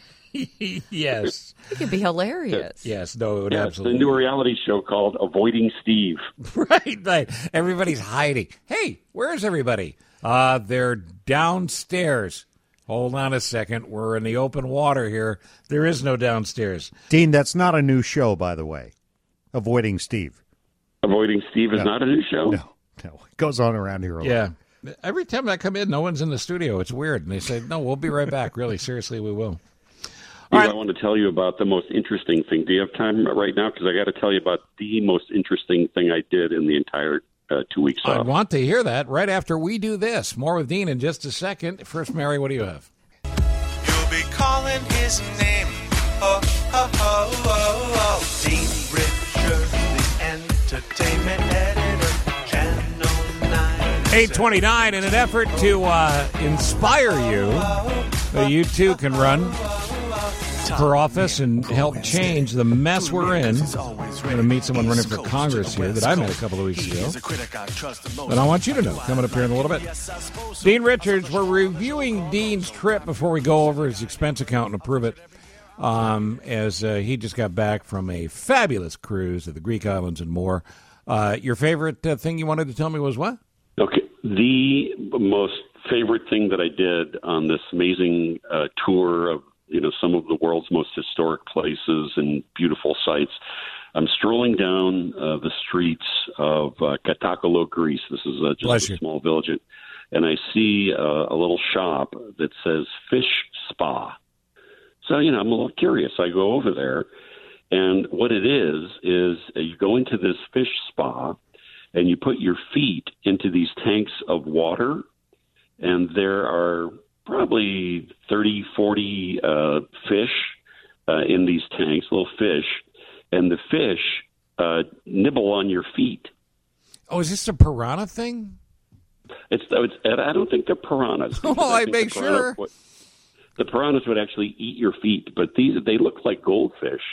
Yes. It could be hilarious. Yes, no, it would Yeah, absolutely. it's a new reality show called Avoiding Steve. Right, right. Everybody's hiding. Hey, where's everybody? Uh, they're downstairs. Hold on a second. We're in the open water here. There is no downstairs. Dean, that's not a new show, by the way. Avoiding Steve. Avoiding Steve is No. not a new show? No, no. It goes on around here a lot. Yeah. Every time I come in, no one's in the studio. It's weird. And they say, no, we'll be right back. Really, seriously, we will. Steve, I want to tell you about the most interesting thing. Do you have time right now? Because I got to tell you about the most interesting thing I did in the entire uh, two weeks I off. want to hear that right after we do this. More with Dean in just a second. First, Mary, what do you have? You'll be calling his name. Oh, oh, oh, oh, oh. Dean Richards, the entertainment editor, Channel nine. eight twenty-nine, in an effort to uh, inspire you, that you too can run for office and help change the mess we're in. I'm going to meet someone running for Congress here that I met a couple of weeks ago. But I want you to know, coming up here in a little bit. Dean Richards, we're reviewing Dean's trip before we go over his expense account and approve it, um, as uh, he just got back from a fabulous cruise to the Greek islands and more. Uh, your favorite uh, thing you wanted to tell me was what? Okay. The most favorite thing that I did on this amazing uh, tour of, you know, some of the world's most historic places and beautiful sites. I'm strolling down uh, the streets of uh, Katakolo, Greece. This is uh, just Bless a you. small village. And I see uh, a little shop that says Fish Spa. So, you know, I'm a little curious. I go over there, and what it is, is uh, you go into this fish spa, and you put your feet into these tanks of water, and there are probably thirty, forty uh, fish uh, in these tanks, little fish, and the fish uh, nibble on your feet. Oh, is this a piranha thing? It's, it's I don't think they're piranhas. Oh, because I think make the piranhas sure. would- the piranhas would actually eat your feet, but these they look like goldfish.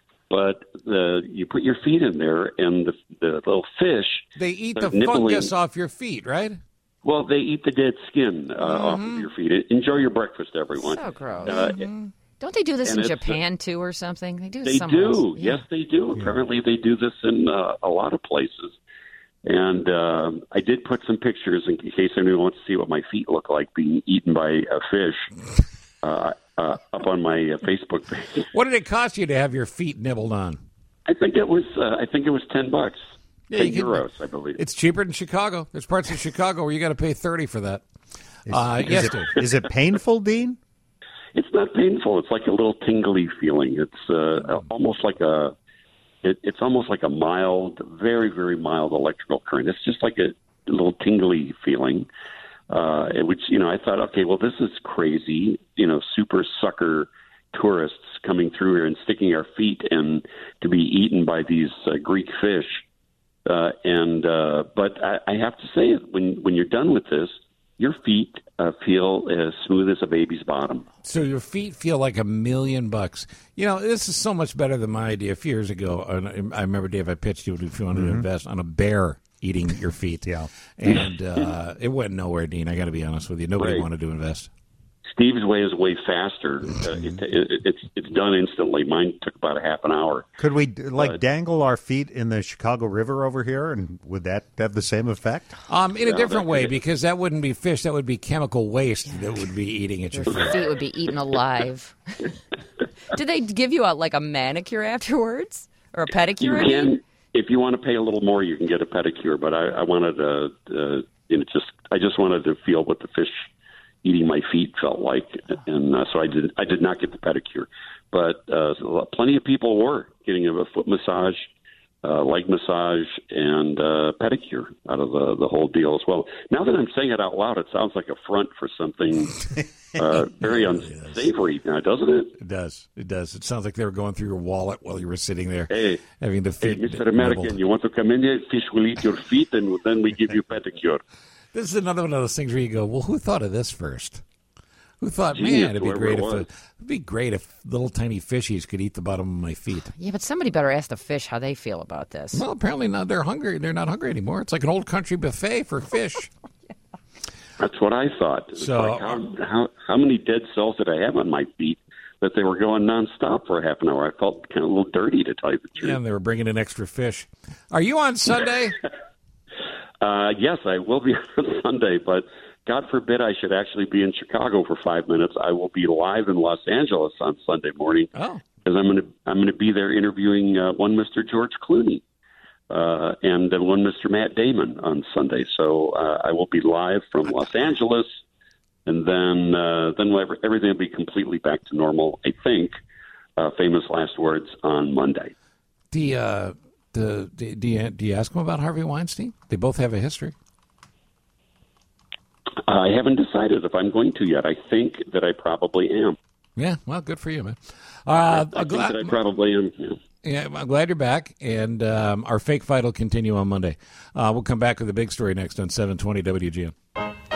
But the, you put your feet in there, and the, the little fish They eat are the nibbling. fungus off your feet, right? Well, they eat the dead skin uh, off Mm-hmm. of your feet. Enjoy your breakfast, everyone. So gross. Uh, Don't they do this and in it's, uh, Japan, too, or something? They do They somewhere do. else. Yeah. Yes, they do. Apparently, they do this in uh, a lot of places. And uh, I did put some pictures in case anyone wants to see what my feet look like being eaten by a fish uh, uh, up on my uh, Facebook page. What did it cost you to have your feet nibbled on? I think it was. Uh, I think it was ten bucks. Yeah, ten you can- euros, I believe. It's cheaper than Chicago. There's parts of Chicago where you got to pay thirty for that. Uh, Is yes, it- Dave. is it painful, Dean? It's not painful. It's like a little tingly feeling. It's uh, almost like a. It, it's almost like a mild, very, very mild electrical current. It's just like a little tingly feeling, uh, which, you know, I thought, okay, well, this is crazy, you know, super sucker tourists coming through here and sticking our feet in to be eaten by these uh, Greek fish. Uh, and uh, but I, I have to say, when when you're done with this, your feet uh, feel as smooth as a baby's bottom. So your feet feel like a million bucks. You know, this is so much better than my idea a few years ago. And I remember, Dave, I pitched you if you wanted Mm-hmm. to invest on a bear eating your feet. Yeah. And uh, it went nowhere, Dean. I got to be honest with you. Nobody Right. wanted to invest. Steve's way is way faster. Uh, it, it, it's it's done instantly. Mine took about a half an hour. Could we like Uh, dangle our feet in the Chicago River over here, and would that have the same effect? Um, in a No, different that- way, because that wouldn't be fish. That would be chemical waste that would be eating at your Your feet. feet would be eaten alive. Did they give you a, like a manicure afterwards? Or a pedicure? You I mean? can, if you want to pay a little more, you can get a pedicure. But I, I wanted to, uh, you know, just I just wanted to feel what the fish eating my feet felt like, and uh, so I did. I did not get the pedicure, but uh, so plenty of people were getting a foot massage uh, leg massage, and uh, pedicure out of the, the whole deal as well. Now that I'm saying it out loud, it sounds like a front for something uh, very unsavory now, doesn't it? It does. It does. It sounds like they were going through your wallet while you were sitting there. Hey, having the hey, feet Mister American, nibbled. you want to come in here? Fish will eat your feet, and then we give you pedicure. This is another one of those things where you go, well, who thought of this first? Who thought, Genius, man, it'd be whoever great it if was. it, it'd be great if little tiny fishies could eat the bottom of my feet. Yeah, but somebody better ask the fish how they feel about this. Well, apparently not. They're hungry. They're not hungry anymore. It's like an old country buffet for fish. That's what I thought. It's So- like, how, how how many dead cells did I have on my feet that they were going nonstop for a half an hour? I felt kind of a little dirty, to tell you the truth. Yeah, and they were bringing in extra fish. Are you on Sunday? Uh, yes, I will be on Sunday, but God forbid I should actually be in Chicago for five minutes. I will be live in Los Angeles on Sunday morning. Oh, because I'm going to I'm going to be there interviewing uh, one Mister George Clooney uh, and then one Mister Matt Damon on Sunday. So uh, I will be live from Los Angeles, and then uh, then we'll- everything will be completely back to normal. I think. Uh, famous last words on Monday. The, uh, the, the, do, you, do you ask them about Harvey Weinstein? They both have a history. I haven't decided if I'm going to yet. I think that I probably am. Yeah, well, good for you, man. Uh, I I'm think glad, that I probably am. Yeah. yeah, I'm glad you're back, and um, our fake fight will continue on Monday. Uh, we'll come back with a big story next on seven twenty W G N.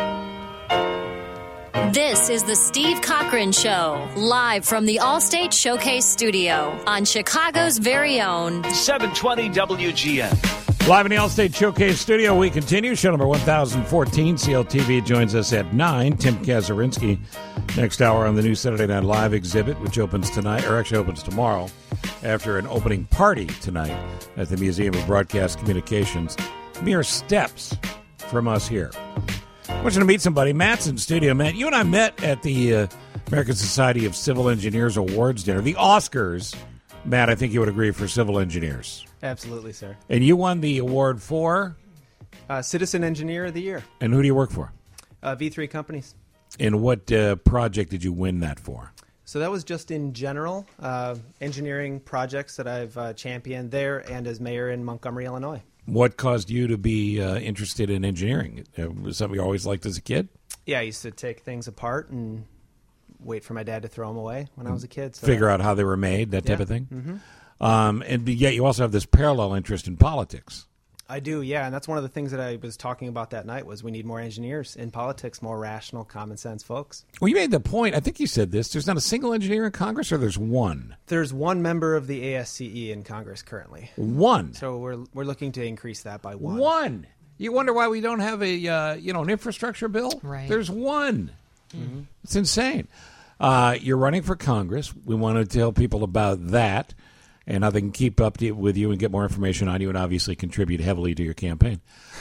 This is the Steve Cochran Show, live from the Allstate Showcase Studio on Chicago's very own seven twenty W G N. Live in the Allstate Showcase Studio, we continue. Show number one thousand fourteen. C L T V joins us at nine. Tim Kazurinsky next hour on the new Saturday Night Live exhibit, which opens tonight, or actually opens tomorrow, after an opening party tonight at the Museum of Broadcast Communications. Mere steps from us here. I want you to meet somebody. Matt's in studio. Matt, you and I met at the uh, American Society of Civil Engineers Awards dinner, the Oscars. Matt, I think you would agree, for civil engineers. Absolutely, sir. And you won the award for? Uh, Citizen Engineer of the Year. And who do you work for? Uh, V three Companies. And what uh, project did you win that for? So that was just in general uh, engineering projects that I've uh, championed there and as mayor in Montgomery, Illinois. What caused you to be uh, interested in engineering? Uh, was something you always liked as a kid? Yeah, I used to take things apart and wait for my dad to throw them away when I was a kid. So Figure out how they were made, that type Yeah. of thing? Mhm. Um, and yet you also have this parallel interest in politics. I do, yeah, and that's one of the things that I was talking about that night was we need more engineers in politics, more rational, common sense folks. Well, you made the point, I think you said this, there's not a single engineer in Congress, or there's one? There's one member of the A S C E in Congress currently. One? So we're we're looking to increase that by one. One? You wonder why we don't have a uh, you know an infrastructure bill? Right. There's one. Mm-hmm. It's insane. Uh, you're running for Congress. We want to tell people about that and how they can keep up to, with you and get more information on you and obviously contribute heavily to your campaign.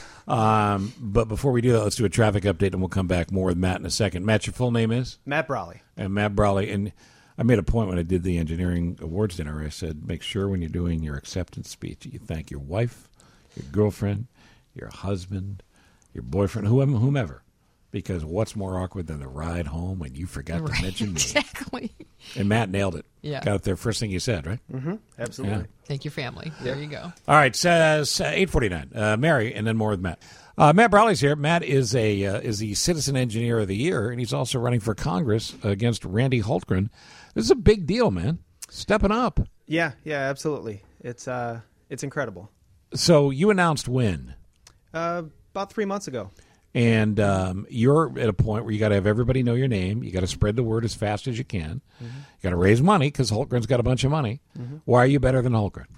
Um, but before we do that, let's do a traffic update and we'll come back more with Matt in a second. Matt, your full name is? Matt Brawley. And Matt Brawley. And I made a point when I did the engineering awards dinner. I said, make sure when you're doing your acceptance speech, you thank your wife, your girlfriend, your husband, your boyfriend, whoever, whomever. Because what's more awkward than the ride home when you forgot Right, to mention me? exactly. And Matt nailed it. Yeah. Got it there first thing you said, right? Mm-hmm. Absolutely. Yeah. Thank you, family. There you go. All right, says uh, eight forty-nine. Uh, Mary, and then more with Matt. Uh, Matt Brawley's here. Matt is a uh, is the Citizen Engineer of the Year, and he's also running for Congress against Randy Hultgren. This is a big deal, man. Stepping up. Yeah, yeah, absolutely. It's uh, it's incredible. So you announced when? Uh, about three months ago. And um, you're at a point where you got to have everybody know your name. You got to spread the word as fast as you can. Mm-hmm. You got to raise money because Hultgren's got a bunch of money. Mhm. Why are you better than Hultgren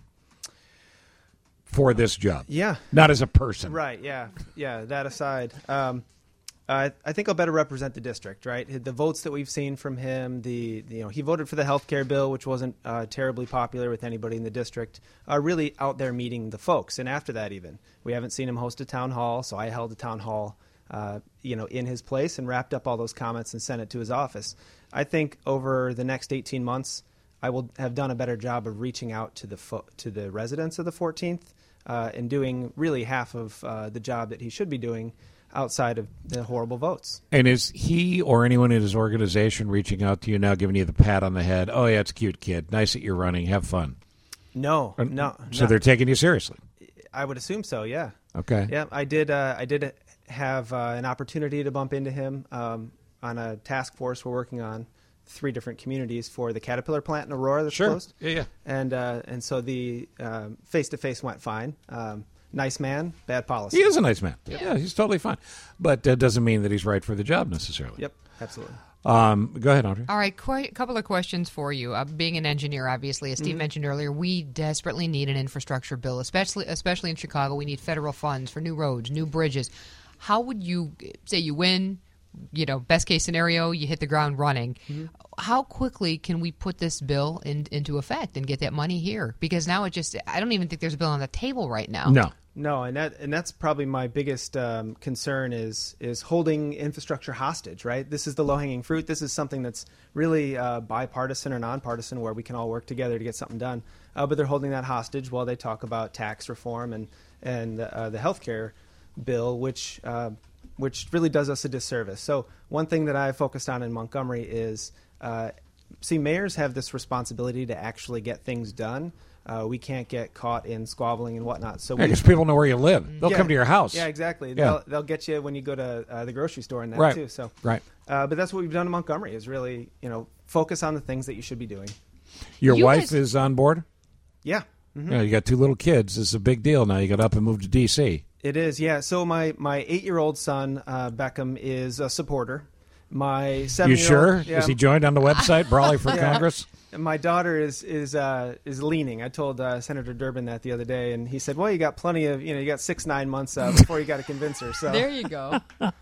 for this job? Yeah. Not as a person. Right, yeah. Yeah, that aside. Um, I, I think I'll better represent the district, right? The votes that we've seen from him, the you know, he voted for the health care bill, which wasn't uh, terribly popular with anybody in the district, are really out there meeting the folks. And after that even, we haven't seen him host a town hall, so I held a town hall Uh, you know, in his place and wrapped up all those comments and sent it to his office. I think over the next eighteen months, I will have done a better job of reaching out to the fo- to the residents of the fourteenth uh, and doing really half of uh, the job that he should be doing outside of the horrible votes. And is he or anyone in his organization reaching out to you now, giving you the pat on the head? Oh, yeah, it's a cute kid. Nice that you're running. Have fun. No, Or- no. So no. they're taking you seriously. I would assume so. Yeah. Okay. Yeah, I did. Uh, I did have uh, an opportunity to bump into him um, on a task force we're working on three different communities for the Caterpillar plant in Aurora that's Sure. closed. Yeah, yeah. And uh, and so the face to face went fine. Um, nice man, bad policy. He is a nice man. Yeah, he's totally fine. But that doesn't mean that he's right for the job necessarily. Yep, absolutely. Um, go ahead, Andre. All right, quite a couple of questions for you. Uh, being an engineer, obviously, as Steve Mhm. mentioned earlier, we desperately need an infrastructure bill, especially especially in Chicago. We need federal funds for new roads, new bridges. How would you say you win? You know, best case scenario, you hit the ground running. Mhm. How quickly can we put this bill in, into effect and get that money here? Because now it just, I don't even think there's a bill on the table right now. No. No, and that and that's probably my biggest um, concern is is holding infrastructure hostage. Right, this is the low hanging fruit. This is something that's really uh, bipartisan or nonpartisan, where we can all work together to get something done. Uh, but they're holding that hostage while they talk about tax reform and and uh, the health care bill, which uh, which really does us a disservice. So one thing that I focused on in Montgomery is uh, see, mayors have this responsibility to actually get things done. Uh, we can't get caught in squabbling and whatnot. So Because we- people know where you live. They'll Yeah. come to your house. Yeah, exactly. Yeah. They'll, they'll get you when you go to uh, the grocery store and that Right. too. So Right. Uh, but that's what we've done in Montgomery is really, you know, focus on the things that you should be doing. Your You wife guys- is on board? Yeah. Mhm. Yeah, you got two little kids. It's a big deal now. You got up and moved to D C. It is, yeah. So my, my eight-year-old son, uh, Beckham, is a supporter. My You seven-year-old... sure? Yeah, Is he joined on the website, Brawley for Yeah. Congress? And my daughter is is uh, is leaning. I told uh, Senator Durbin that the other day, and he said, "Well, you got plenty of, you know, you got six nine months uh, before you got to convince her." So There you go.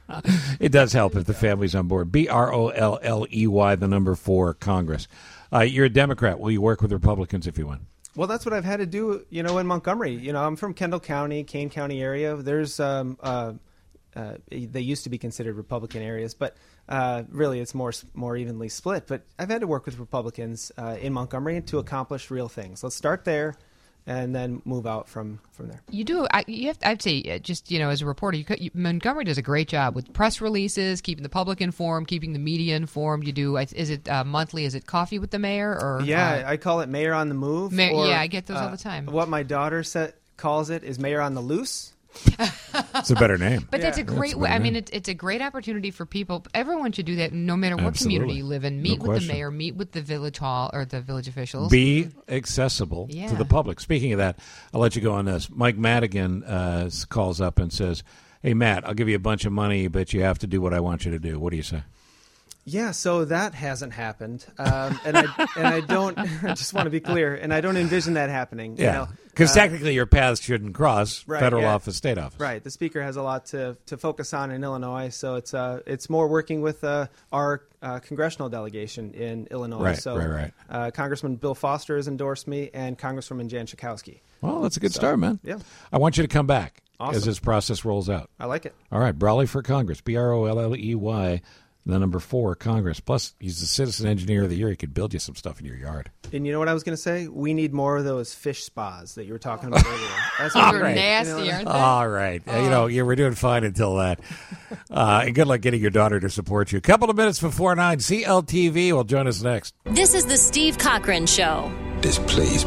It does help if the family's on board. B R O L L E Y, the number four, Congress. Uh, you're a Democrat. Will you work with Republicans if you win? Well, that's what I've had to do, you know, in Montgomery. You know, I'm from Kendall County, Kane County area. There's, um, uh, uh, they used to be considered Republican areas, but uh, really it's more more evenly split. But I've had to work with Republicans uh, in Montgomery to accomplish real things. Let's start there and then move out from, from there. You do. I, you have. I'd say, uh, just you know, as a reporter, you, could, you Montgomery does a great job with press releases, keeping the public informed, keeping the media informed. You do. Is it uh, monthly? Is it Coffee with the Mayor? Or Yeah, uh, I call it Mayor on the Move. Ma- or, yeah, I get those all uh, the time. What my daughter sa- calls it is Mayor on the Loose. It's a better name. But that's a Yeah. great That's a way. better I mean, name. it's it's a great opportunity for people. Everyone should do that, no matter what Absolutely. community you live in. No Meet with question. the mayor. Meet with the village hall or the village officials. Be accessible Yeah. to the public. Speaking of that, I'll let you go on this. Mike Madigan uh, calls up and says, "Hey, Matt, I'll give you a bunch of money, but you have to do what I want you to do." What do you say? Yeah, so that hasn't happened, um, and I and I don't. I just want to be clear, and I don't envision that happening. you Yeah, know. because Uh, technically your paths shouldn't cross right, federal yeah. office, state office. Right. The speaker has a lot to, to focus on in Illinois, so it's uh it's more working with uh, our uh, congressional delegation in Illinois. Right, so, right, right. Uh, Congressman Bill Foster has endorsed me, and Congresswoman Jan Schakowsky. Well, that's a good So, start, man. Yeah. I want you to come back as Awesome. this process rolls out. I like it. All right, Brawley for Congress, B R O L L E Y, the number four, Congress. Plus, he's the Citizen Engineer of the Year. He could build you some stuff in your yard. And you know what I was going to say? We need more of those fish spas that you were talking about earlier. That's Those what are we're- nasty, you know, aren't they? All right. Uh, You know, you were doing fine until that. Uh, and good luck getting your daughter to support you. A couple of minutes before nine, C L T V will join us next. This is the Steve Cochran Show. This place,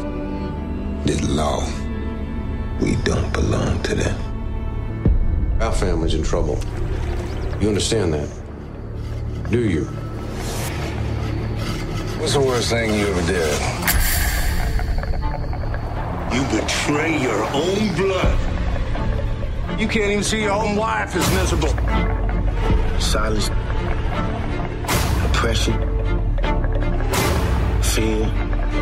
this law, we don't belong to them. Our family's in trouble. You understand that? Do you? What's the worst thing you ever did? You betray your own blood. You can't even see your own wife is miserable. Silence, oppression, fear.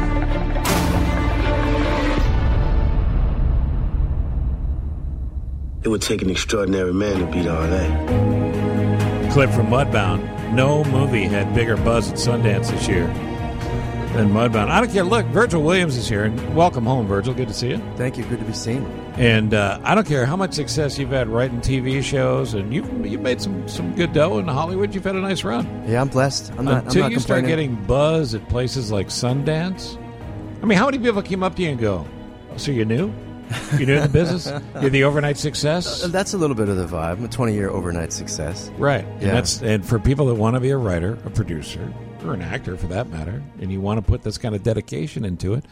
It would take an extraordinary man to beat all that. Clip from Mudbound. No movie had bigger buzz at Sundance this year than Mudbound. I don't care. Look, Virgil Williams is here. And welcome home, Virgil. Good to see you. Thank you. Good to be seen. And uh, I don't care how much success you've had writing T V shows, and you've, you've made some, some good dough in Hollywood. You've had a nice run. Yeah, I'm blessed. I'm not. Until I'm not you start complaining. getting buzz at places like Sundance. I mean, how many people came up to you and go, so you knew? You knew the business? You're the overnight success? Uh, That's a little bit of the vibe. I'm a twenty-year overnight success. Right. Yeah. And that's and for people that want to be a writer, a producer, or an actor for that matter, and you want to put this kind of dedication into it,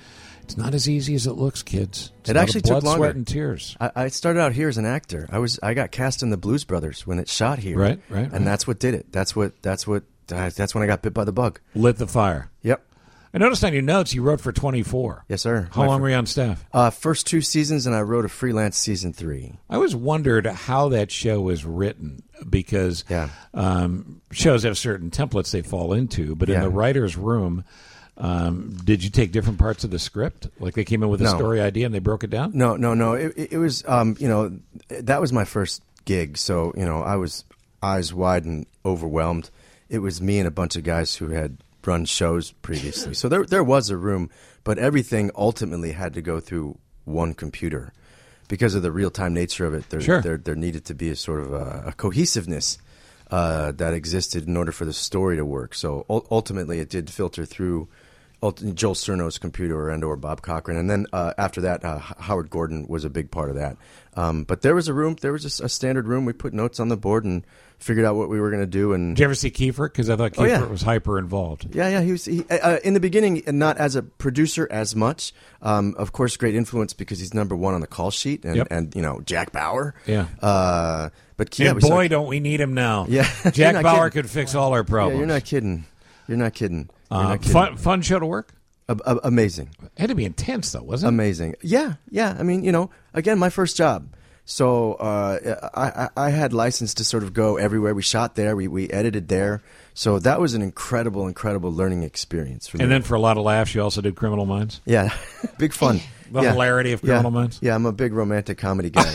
It's not as easy as it looks, kids. It's It a lot actually of blood, took longer. sweat, and tears. I, I started out here as an actor. I was I got cast in the Blues Brothers when it shot here. Right, right, right. And that's what did it. That's what. That's what. Uh, that's when I got bit by the bug. Lit the fire. Yep. I noticed on your notes you wrote for twenty-four. Yes, sir. How My long fir- were you on staff? Uh, first two seasons, and I wrote a freelance season three. I always wondered how that show was written because Yeah. um, shows have certain templates they fall into, but in Yeah. the writer's room, um, did you take different parts of the script? Like they came in with a No. story idea and they broke it down? No, no, no. It, it, it was, um, you know, that was my first gig. So, you know, I was eyes wide and overwhelmed. It was me and a bunch of guys who had run shows previously. So there, there was a room, but everything ultimately had to go through one computer because of the real-time nature of it. There, Sure. there, there needed to be a sort of a, a cohesiveness uh, that existed in order for the story to work. So ul- ultimately, it did filter through ult- Joel Cerno's computer and or Bob Cochran, and then uh, after that, uh, H- Howard Gordon was a big part of that. Um, but there was a room, there was a, s- a standard room. We put notes on the board and figured out what we were going to do. And Did you ever see Kiefer? Because I thought Kiefer Oh, yeah. was hyper involved. yeah, yeah, he was he, uh, in the beginning, and not as a producer as much. Um, of course, great influence because he's number one on the call sheet, and, Yep. and you know Jack Bauer. Yeah. Uh, but yeah, And we boy, started- don't we need him now. Yeah, You're Jack not Bauer kidding. could fix all our problems. Yeah, you're not kidding. You're not kidding. You're Uh, not kidding. fun, fun show to work? A- a- amazing. It had to be intense, though, wasn't it? Amazing. Yeah, yeah. I mean, you know, again, my first job. So uh, I, I, I had license to sort of go everywhere. We shot there. We, we edited there. So that was an incredible, incredible learning experience for me. And then for a lot of laughs, you also did Criminal Minds? Yeah, big fun. The yeah. hilarity of Criminal yeah. Minds? Yeah, I'm a big romantic comedy guy.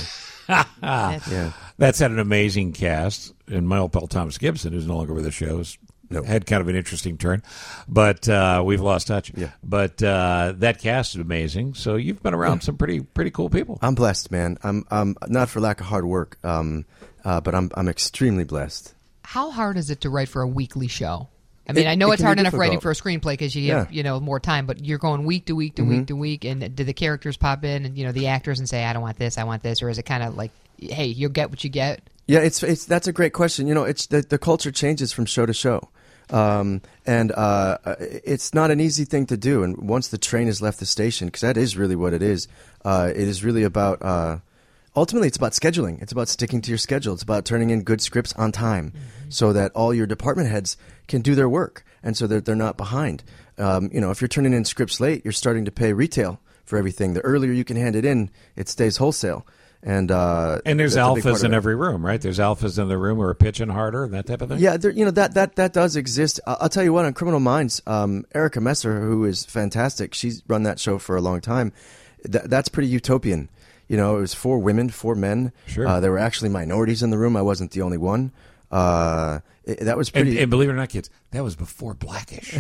yeah. That's had an amazing cast. And my old pal Thomas Gibson, who's no longer with the show, has No. had kind of an interesting turn. But uh, we've lost touch. Yeah. But uh, that cast is amazing. So you've been around some pretty pretty cool people. I'm blessed, man. I'm, I'm not for lack of hard work, um, uh, but I'm, I'm extremely blessed. How hard is it to write for a weekly show? I mean, It- I know it it's can be hard enough writing difficult. for a screenplay because you Yeah. have, you know, more time, but you're going week to week to Mhm. week to week, and do the characters pop in and, you know, the actors and say, I don't want this, I want this, or is it kind of like, hey, you'll get what you get? Yeah, it's it's that's a great question. You know, it's the, the culture changes from show to show, um, and uh, it's not an easy thing to do. And once the train has left the station, because that is really what it is, uh, it is really about. Uh, ultimately, it's about scheduling. It's about sticking to your schedule. It's about turning in good scripts on time, so that all your department heads can do their work, and so that they're not behind. Um, you know, if you're turning in scripts late, you're starting to pay retail for everything. The earlier you can hand it in, it stays wholesale. And uh, And there's that's a big part alphas of in it. every room, right? There's alphas in the room who are pitching harder and that type of thing? Yeah, there, you know that that that does exist. I'll, I'll tell you what. On Criminal Minds, um, Erica Messer, who is fantastic, she's run that show for a long time. Th- that's pretty utopian. You know, it was four women, four men. Sure. Uh, there were actually minorities in the room. I wasn't the only one. Uh, it, that was And, pretty. and believe it or not, kids, that was before Blackish.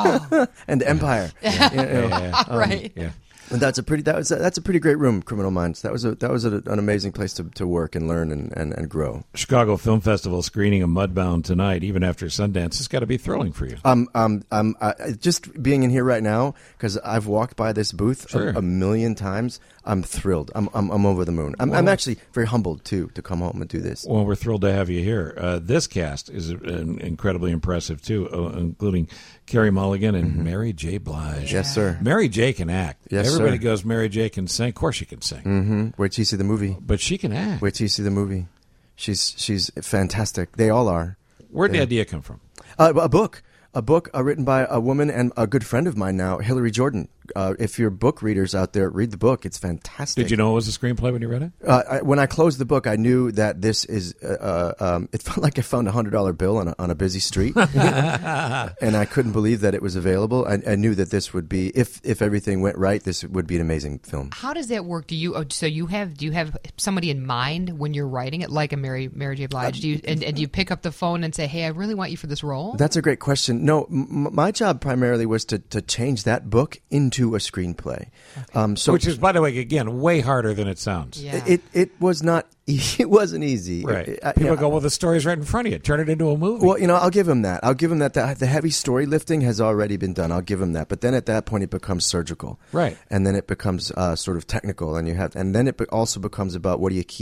and Empire. Yeah. You know, Yeah, yeah, yeah. Right. Yeah. And that's a pretty that was a, that's a pretty great room, Criminal Minds. That was a that was a, an amazing place to, to work and learn and, and, and grow. Chicago Film Festival screening of Mudbound tonight, even after Sundance. It's got to be thrilling for you. Um, um, um, uh, just being in here right now because I've walked by this booth Sure. a, a million times. I'm thrilled. I'm I'm, I'm over the moon. I'm, I'm Well- actually very humbled too to come home and do this. Well, we're thrilled to have you here. Uh, this cast is uh, incredibly impressive, too, uh, including Carey Mulligan and Mary J. Blige. Yes, sir. Mary J. can act. Yes, Everybody sir. goes, Mary J. can sing. Of course she can sing. Mm-hmm. Wait till you see the movie. But she can act. Wait till you see the movie. She's she's fantastic. They all are. Where'd the Yeah. idea come from? Uh, a book. A book uh, written by a woman and a good friend of mine now, Hillary Jordan. Uh, if you're book readers out there, read the book. It's fantastic. Did you know it was a screenplay when you read it? Uh, I, when I closed the book, I knew that this is. Uh, uh, um, it felt like I found a hundred dollar bill on a, on a busy street, and I couldn't believe that it was available. I, I knew that this would be, if if everything went right, this would be an amazing film. How does that work? Do you oh, so you have do you have somebody in mind when you're writing it, like a Mary Mary J. Blige? Do you and, and do you pick up the phone and say, "Hey, I really want you for this role"? That's a great question. No, m- my job primarily was to to change that book into a screenplay. Um, so Which is, by the way, again, way harder than it sounds. Yeah. it it was not. It wasn't easy. Right. I- People you know, go, well, the story's right in front of you. Turn it into a movie. Well, you know, I'll give him that. I'll give him that. The, the heavy story lifting has already been done. I'll give him that. But then at that point, it becomes surgical, Right. And then it becomes uh, sort of technical, and you have, and then it be- also becomes about what do you keep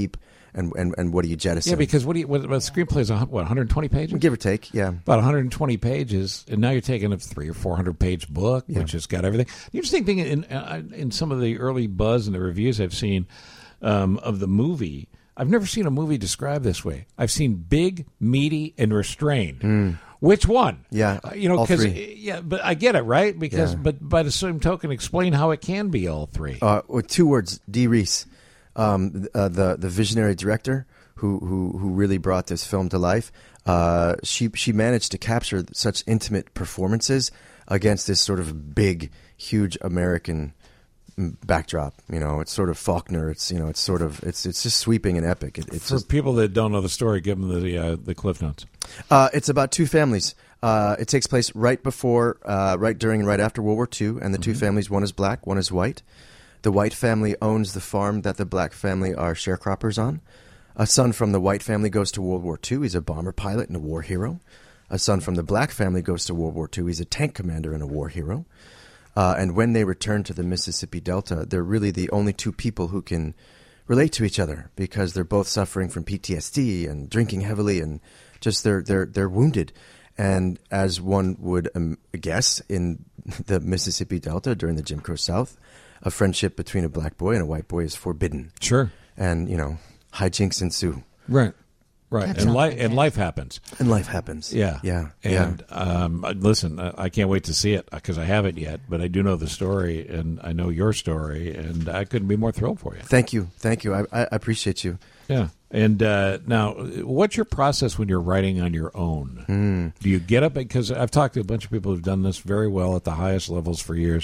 and, and, and what do you jettison? Yeah, because what do you, what, what screenplay is, what, one hundred twenty pages? Give or take, yeah. About one hundred twenty pages, and now you're taking a three or four hundred page book, Yeah. which has got everything. The interesting thing in uh, in some of the early buzz and the reviews I've seen um, of the movie, I've never seen a movie described this way. I've seen big, meaty, and restrained. Mm. Which one? Yeah, Uh, you know, all because three. yeah, but I get it, right? Because Yeah. but by the same token, explain how it can be all three. Uh, with two words, Dee Reese, um, uh, the the visionary director who, who who really brought this film to life. Uh, she she managed to capture such intimate performances against this sort of big, huge American mm, backdrop. You know, it's sort of Faulkner. It's you know, it's sort of it's it's just sweeping and epic. It, it's For just, people that don't know the story, give them the uh, the Cliff Notes. Uh, it's about two families. Uh, it takes place right before, uh, right during, and right after World War Two, and the two families, one is black, one is white. The white family owns the farm that the black family are sharecroppers on. A son from the white family goes to World War Two. He's a bomber pilot and a war hero. A son from the black family goes to World War Two. He's a tank commander and a war hero. Uh, and when they return to the Mississippi Delta, they're really the only two people who can relate to each other because they're both suffering from P T S D and drinking heavily and just they're they're they're wounded. And as one would um, guess in the Mississippi Delta during the Jim Crow South, a friendship between a black boy and a white boy is forbidden. Sure. And, you know, hijinks ensue. Right. Right. That And sounds life and life happens. And life happens. Yeah. Yeah. And um, listen, I I can't wait to see it because I haven't yet, but I do know the story and I know your story, and I couldn't be more thrilled for you. Thank you. Thank you. I, I appreciate you. Yeah. And uh, now, what's your process when you're writing on your own? Mm. Do you get up? Because I've talked to a bunch of people who've done this very well at the highest levels for years.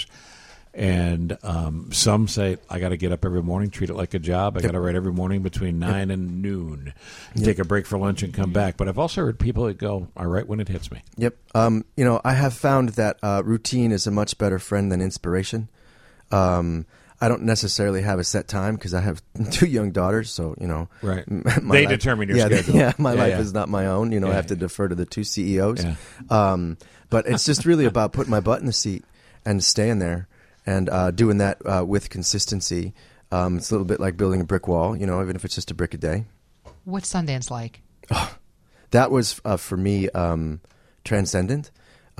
And um, some say, I got to get up every morning, treat it like a job. I got to write every morning between nine yep. and noon, yep. take a break for lunch and come back. But I've also heard people that go, I write when it hits me. Yep. Um, you know, I have found that uh, routine is a much better friend than inspiration. Um, I don't necessarily have a set time because I have two young daughters, so you know, right? My they life, determine your yeah, schedule. Yeah, my yeah, life yeah. is not my own. You know, yeah. I have to defer to the two C E Os. Yeah. Um, but it's just really about putting my butt in the seat and staying there and uh, doing that uh, with consistency. Um, it's a little bit like building a brick wall, you know, even if it's just a brick a day. What's Sundance like? Oh, that was uh, for me um, transcendent.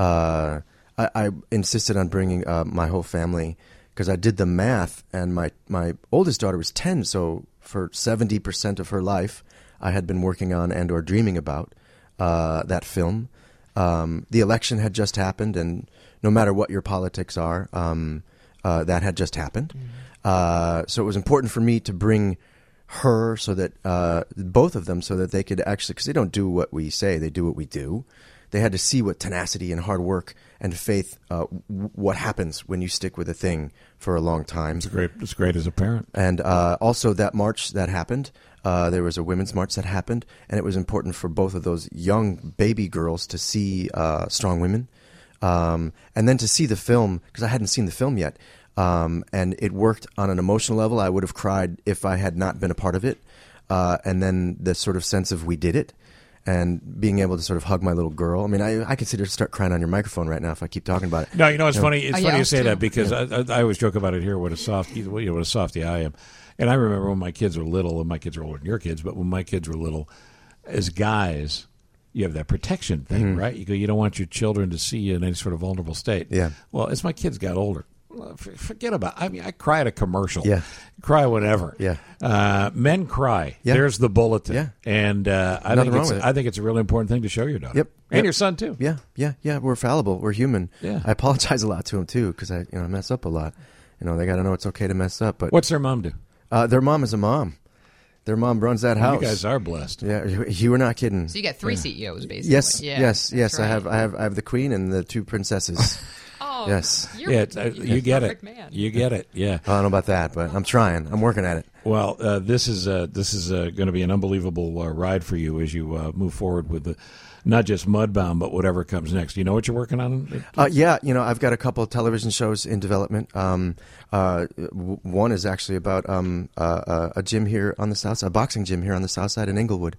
Uh, I, I insisted on bringing uh, my whole family. Because I did the math, and my, my oldest daughter was ten, so for seventy percent of her life, I had been working on and or dreaming about uh, that film. Um, the election had just happened, and no matter what your politics are, um, uh, that had just happened. Mm-hmm. Uh, so it was important for me to bring her, so that uh, both of them, so that they could actually, because they don't do what we say, they do what we do. They had to see what tenacity and hard work and faith, uh, w- what happens when you stick with a thing for a long time. It's great. It's great as a parent. And uh, also that march that happened, uh, there was a women's march that happened, and it was important for both of those young baby girls to see uh, strong women, um, and then to see the film, because I hadn't seen the film yet, um, and it worked on an emotional level. I would have cried if I had not been a part of it, uh, and then the sort of sense of we did it. And being able to sort of hug my little girl. I mean, I, I consider to start crying on your microphone right now if I keep talking about it. No, you know, it's you know? funny. It's oh, funny yeah, you say too. that because Yeah. I, I, I always joke about it here. What a soft, you know, what a softy I am. And I remember when my kids were little, and my kids are older than your kids, but when my kids were little, as guys, you have that protection thing, Mm-hmm. right? You go, you don't want your children to see you in any sort of vulnerable state. Yeah. Well, as my kids got older, forget about. I mean, I cry at a commercial. Yeah. Cry whenever. Yeah. Uh, men cry. Yeah. There's the bulletin. Yeah. And uh, I Nothing think wrong it's with it. I think it's a really important thing to show your daughter. Yep. And Yep. your son too. Yeah, yeah, yeah. We're fallible. We're human. Yeah. I apologize a lot to them too because I, you know, I mess up a lot. You know, they got to know it's okay to mess up. But What's their mom do? uh, their mom is a mom. Their mom runs that house. You guys are blessed. Yeah, you, you were not kidding. So you got three yeah. C E Os basically. Yes, yeah, yes, yes. that's I right. have, I have, I have the queen and the two princesses. Oh, yes. You're, Yeah, it's, uh, you're you a get perfect it. Man. You get it. Yeah. I don't know about that, but I'm trying. I'm working at it. Well, uh, this is uh, this is uh, going to be an unbelievable uh, ride for you as you uh, move forward with the not just Mudbound, but whatever comes next. Do you know what you're working on? Uh, yeah, you know, I've got a couple of television shows in development. Um, uh, w- one is actually about um, uh, uh, a gym here on the south side, a boxing gym here on the south side in Inglewood,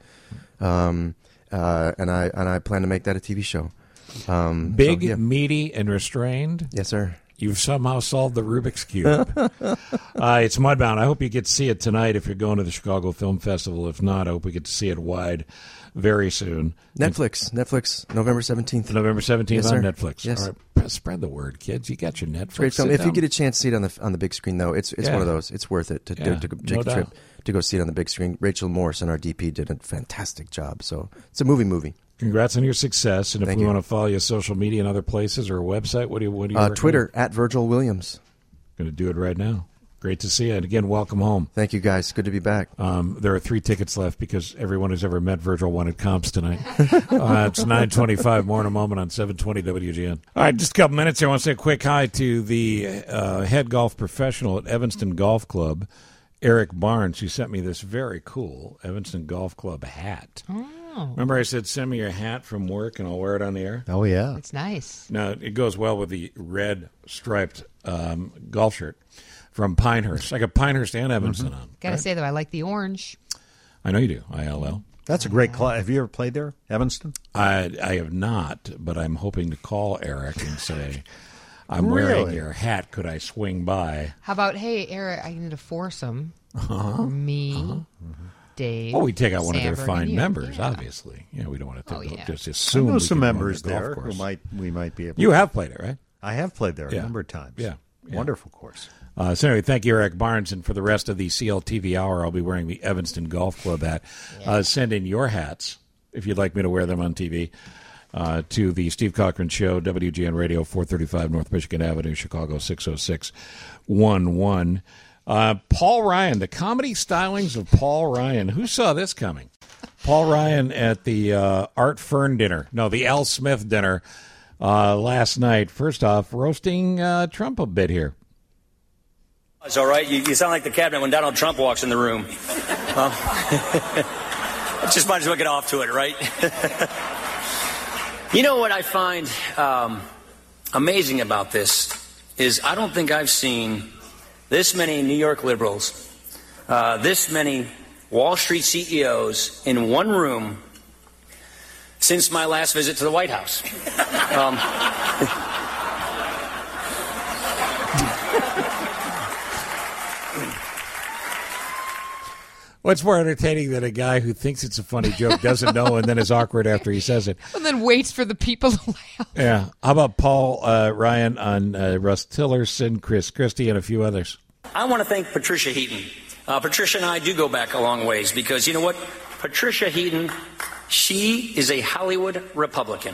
um, uh, and I and I plan to make that a T V show. Um, Big, so, yeah. meaty, and restrained. Yes, sir. You've somehow solved the Rubik's Cube. uh, it's Mudbound. I hope you get to see it tonight if you're going to the Chicago Film Festival. If not, I hope we get to see it wide very soon. Netflix. And, Netflix, November seventeenth. November seventeenth yes, on sir. Netflix. Yes. All right, spread the word, kids. You got your Netflix. Great film. Sit If down. you get a chance to see it on the on the big screen, though, it's it's Yeah. one of those. It's worth it to, Yeah, to, to no take a doubt. trip to go see it on the big screen. Rachel Morrison, our D P, did a fantastic job. So it's a movie movie. Congrats on your success. And if Thank we you. want to follow you on social media and other places or a website, what do you what do you Uh, recommend? Twitter, at Virgil Williams. Going to do it right now. Great to see you. And again, welcome home. Thank you, guys. Good to be back. Um, there are three tickets left because everyone who's ever met Virgil wanted comps tonight. uh, it's nine twenty-five, more in a moment on seven twenty W G N. All right, just a couple minutes here. I want to say a quick hi to the uh, head golf professional at Evanston Golf Club, Eric Barnes, who sent me this very cool Evanston Golf Club hat. Oh. Remember I said, send me your hat from work and I'll wear it on the air? Oh, yeah. It's nice. Now, it goes well with the red striped um, golf shirt from Pinehurst. I got Pinehurst and Evanston on. Gotta right? say, though, I like the orange. I know you do, I L L. That's a great club. Have you ever played there, Evanston? I I have not, but I'm hoping to call Eric and say, I'm wearing Really? your hat. Could I swing by? How about, hey, Eric, I need a foursome. Uh-huh. Me, Uh-huh. Dave. Oh, we take out one of their Sandberg, fine and you. members, Yeah. obviously. Yeah, we don't want to Oh, yeah. just I assume know we some can go on members the golf there course. who might we might be able. You to. have played it, right? I have played there Yeah. a number of times. Yeah. Yeah. Wonderful course. Uh, so anyway, thank you, Eric Barnes. And for the rest of the C L T V hour, I'll be wearing the Evanston Golf Club hat. Uh, send in your hats, if you'd like me to wear them on T V, uh, to the Steve Cochran Show, W G N Radio, four thirty-five North Michigan Avenue, Chicago, six oh six one one. Uh, Paul Ryan, the comedy stylings of Paul Ryan. Who saw this coming? Paul Ryan at the uh, Art Fern dinner. No, the Al Smith dinner uh, last night. First off, roasting uh, Trump a bit here. It's all right. You, you sound like the cabinet when Donald Trump walks in the room. Well, just might as well get off to it, right? You know what I find um, amazing about this is I don't think I've seen this many New York liberals, uh, this many Wall Street C E Os in one room since my last visit to the White House. Um, What's more entertaining than a guy who thinks it's a funny joke, doesn't know, and then is awkward after he says it? And then waits for the people to laugh. Yeah. How about Paul uh, Ryan on uh, Russ Tillerson, Chris Christie, and a few others? I want to thank Patricia Heaton. Uh, Patricia and I do go back a long ways because you know what? Patricia Heaton, she is a Hollywood Republican.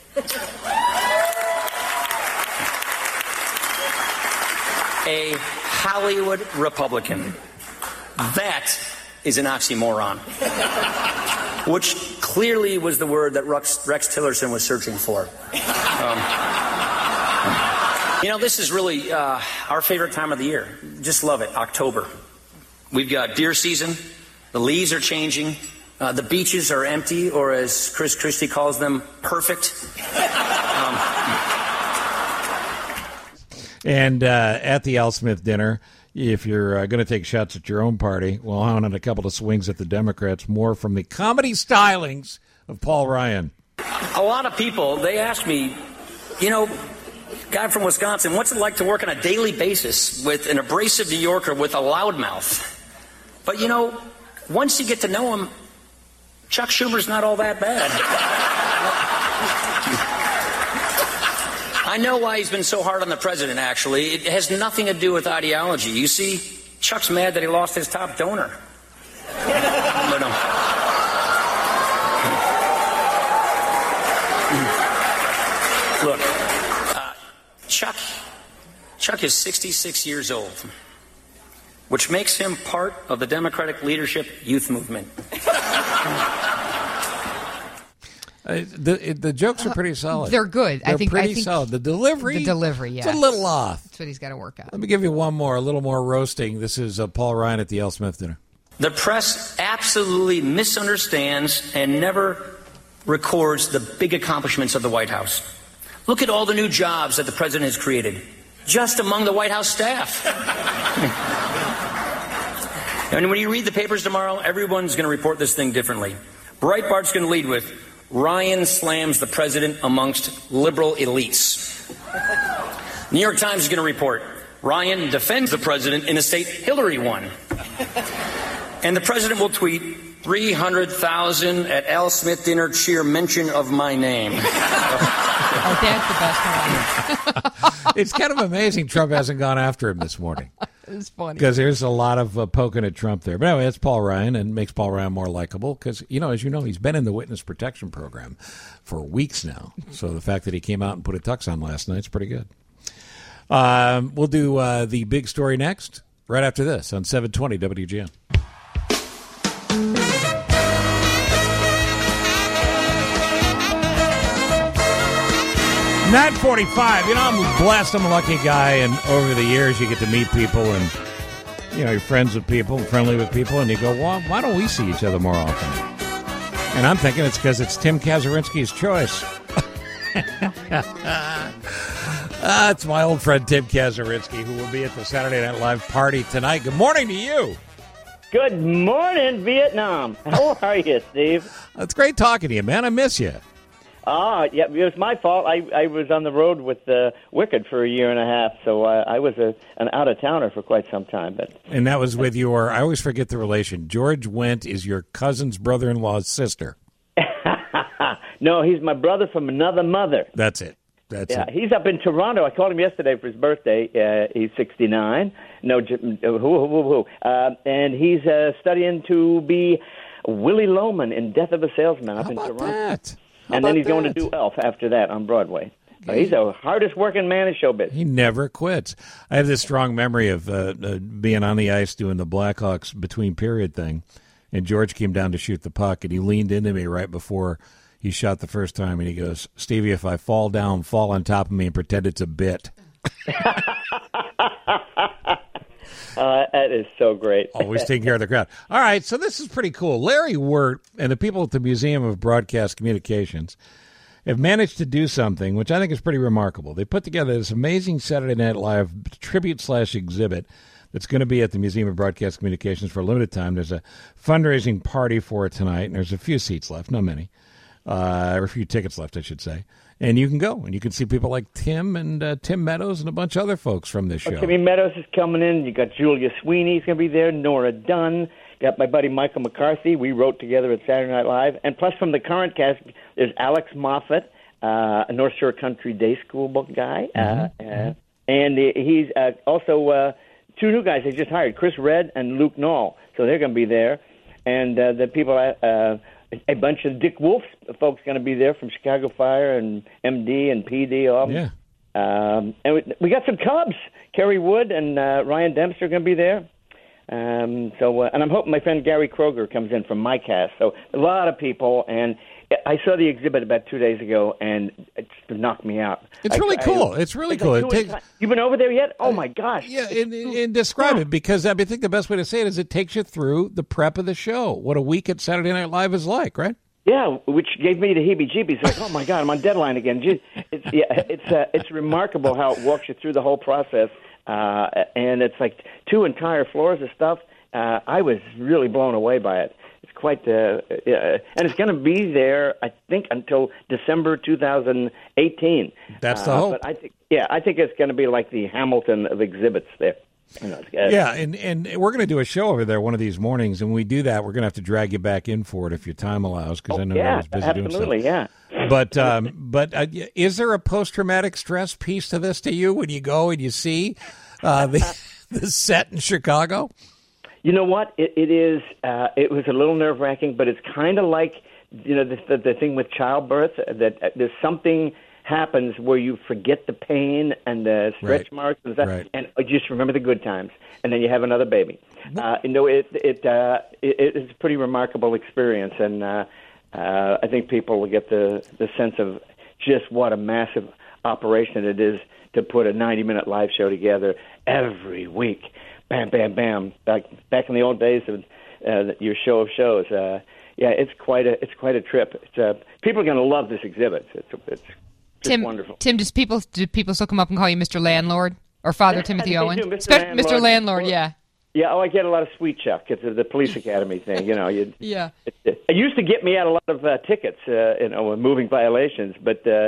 A Hollywood Republican. That is an oxymoron. Which clearly was the word that Rex, Rex Tillerson was searching for. Um, you know, this is really uh, our favorite time of the year. Just love it, October. We've got deer season. The leaves are changing. Uh, the beaches are empty, or as Chris Christie calls them, perfect. Um, And uh, at the Al Smith dinner, if you're uh, going to take shots at your own party, well, on a couple of swings at the Democrats, more from the comedy stylings of Paul Ryan. a lot of people, they ask me, you know, guy from Wisconsin, what's it like to work on a daily basis with an abrasive New Yorker with a loudmouth? But, you know, once you get to know him, Chuck Schumer's not all that bad. I know why he's been so hard on the president, actually. It has nothing to do with ideology. You see, Chuck's mad that he lost his top donor. But, um, look, uh, Chuck, Chuck is sixty-six years old, which makes him part of the Democratic leadership youth movement. Uh, the the jokes are pretty solid. They're good. They're I think pretty I think solid. The delivery, the delivery, yeah, it's a little off. That's what he's got to work on. Let me give you one more, a little more roasting. This is uh, Paul Ryan at the Al Smith dinner. The press absolutely misunderstands and never records the big accomplishments of the White House. Look at all the new jobs that the president has created, just among the White House staff. And when you read the papers tomorrow, everyone's going to report this thing differently. Breitbart's going to lead with, Ryan slams the president amongst liberal elites. New York Times is going to report Ryan defends the president in a state Hillary won. And the president will tweet three hundred thousand at Al Smith dinner cheer mention of my name. Oh, that's the best one. It's kind of amazing Trump hasn't gone after him this morning. It's funny. Because there's a lot of uh, poking at Trump there. But anyway, that's Paul Ryan, and makes Paul Ryan more likable because, you know, as you know, he's been in the witness protection program for weeks now. So the fact that he came out and put a tux on last night is pretty good. Um, we'll do uh, the big story next, right after this on seven twenty W G N. nine forty-five. You know, I'm blessed. I'm a lucky guy, and over the years, you get to meet people, and you know, you're friends with people, friendly with people, and you go, "Well, why don't we see each other more often?" And I'm thinking it's because it's Tim Kazurinsky's choice. uh, it's my old friend Tim Kazurinsky, who will be at the Saturday Night Live party tonight. Good morning to you. Good morning, Vietnam. How are you, Steve? It's great talking to you, man. I miss you. Ah, yeah, it was my fault. I, I was on the road with uh, Wicked for a year and a half, so uh, I was a, an out-of-towner for quite some time. But And that was with your, I always forget the relation, George Wendt is your cousin's brother-in-law's sister. No, he's my brother from another mother. That's it. That's yeah, it. he's up in Toronto. I called him yesterday for his birthday. Uh, he's sixty-nine. No, j- who, who, who, who. Uh, and he's uh, studying to be Willie Loman in Death of a Salesman up How in about Toronto. that? How And then about he's going that? to do Elf after that on Broadway. Uh, he's the hardest working man in showbiz. He never quits. I have this strong memory of uh, uh, being on the ice doing the Blackhawks between period thing, and George came down to shoot the puck, and he leaned into me right before he shot the first time, and he goes, "Stevie, if I fall down, fall on top of me and pretend it's a bit." Uh, that is so great. Always taking care of the crowd. All right, so this is pretty cool. Larry Wirt and the people at the Museum of Broadcast Communications have managed to do something which I think is pretty remarkable. They put together this amazing Saturday Night Live tribute slash exhibit that's going to be at the Museum of Broadcast Communications for a limited time. There's a fundraising party for it tonight, and there's a few seats left, not many, uh, or a few tickets left, I should say. And you can go, and you can see people like Tim and uh, Tim Meadows and a bunch of other folks from this show. Oh, Timmy Meadows is coming in. You got Julia Sweeney's going to be there. Nora Dunn. Got my buddy Michael McCarthy. We wrote together at Saturday Night Live. And plus from the current cast, there's Alex Moffat, uh, a North Shore Country Day School book guy. Mm-hmm. Uh, uh, and he's uh, also uh, two new guys they just hired, Chris Redd and Luke Knoll. So they're going to be there. And uh, the people... Uh, A bunch of Dick Wolf folks going to be there from Chicago Fire and M D and P D. All yeah. Um, and we, we got some Cubs. Kerry Wood and uh, Ryan Dempster are going to be there. Um, so, uh, and I'm hoping my friend Gary Kroger comes in from my cast. So a lot of people. And I saw the exhibit about two days ago, and it just knocked me out. It's I, really I, cool. I, it's really it's cool. like It doing takes. time. You've been over there yet? Oh my gosh! Yeah, and, and describe it, because I think the best way to say it is it takes you through the prep of the show. What a week at Saturday Night Live is like, right? Yeah, which gave me the heebie-jeebies. Like, oh my God, I'm on deadline again. Gee, It's yeah, it's uh, it's remarkable how it walks you through the whole process, uh, and it's like two entire floors of stuff. Uh, I was really blown away by it. It's quite the, uh, and it's going to be there, I think, until December two thousand eighteen. That's the uh, hope. But I think, yeah, I think it's going to be like the Hamilton of exhibits there. You know, uh, Yeah, and, and we're going to do a show over there one of these mornings, and when we do that, we're going to have to drag you back in for it if your time allows, because oh, I know yeah, you're always busy absolutely, doing stuff. yeah. But um, but uh, is there a post-traumatic stress piece to this to you when you go and you see uh, the the set in Chicago? You know what? It, it is. Uh, it was a little nerve-wracking, but it's kind of like, you know, the, the, the thing with childbirth, that uh, there's something happens where you forget the pain and the stretch Right. marks and stuff, Right. and just remember the good times, and then you have another baby. Uh, you know, it it, uh, it it's a pretty remarkable experience, and uh, uh, I think people will get the the sense of just what a massive operation it is to put a ninety-minute live show together every week. Bam, bam, bam. Back back in the old days of uh, your show of shows. Uh, yeah, it's quite a it's quite a trip. It's, uh, people are going to love this exhibit. It's it's just Tim, wonderful. Tim, does people do people still come up and call you Mister Landlord or Father Timothy They Owen? do, Mister Spe- Mister Landlord. Landlord, yeah. Yeah, oh, I get a lot of sweet chuck. It's the police academy thing, you know. You, Yeah. it, it used to get me out a lot of uh, tickets, uh, you know, moving violations. But uh,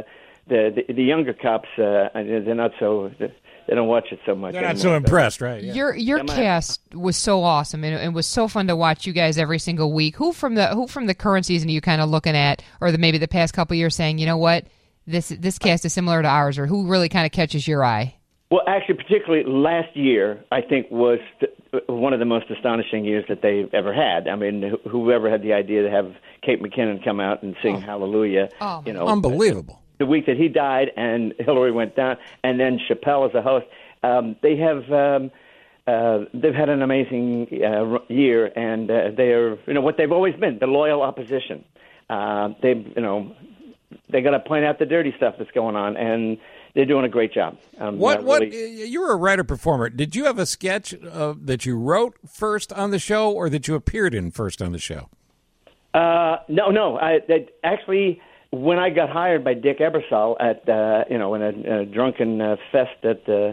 the, the the younger cops, uh, they're not so they don't watch it so much. They're not anymore, so impressed, right? Yeah. Your your Am I- cast was so awesome, and it was so fun to watch you guys every single week. Who from the who from the current season are you kind of looking at, or the, maybe the past couple of years, saying, you know what, this this cast is similar to ours, or who really kind of catches your eye? Well, actually, particularly last year, I think was th- one of the most astonishing years that they've ever had. I mean, wh- whoever had the idea to have Kate McKinnon come out and sing Hallelujah, Oh, you know, Unbelievable. the week that he died and Hillary went down, and then Chappelle as a host. Um, they have um, uh, they've had an amazing uh, r- year, and uh, they are you know what they've always been, the loyal opposition. Uh, they you know they got to point out the dirty stuff that's going on, and they're doing a great job. Um, What? uh, What? really- You were a writer performer. Did you have a sketch uh, that you wrote first on the show, or that you appeared in first on the show? Uh, no, no. I that actually, when I got hired by Dick Ebersol at uh, you know in a, a drunken uh, fest at the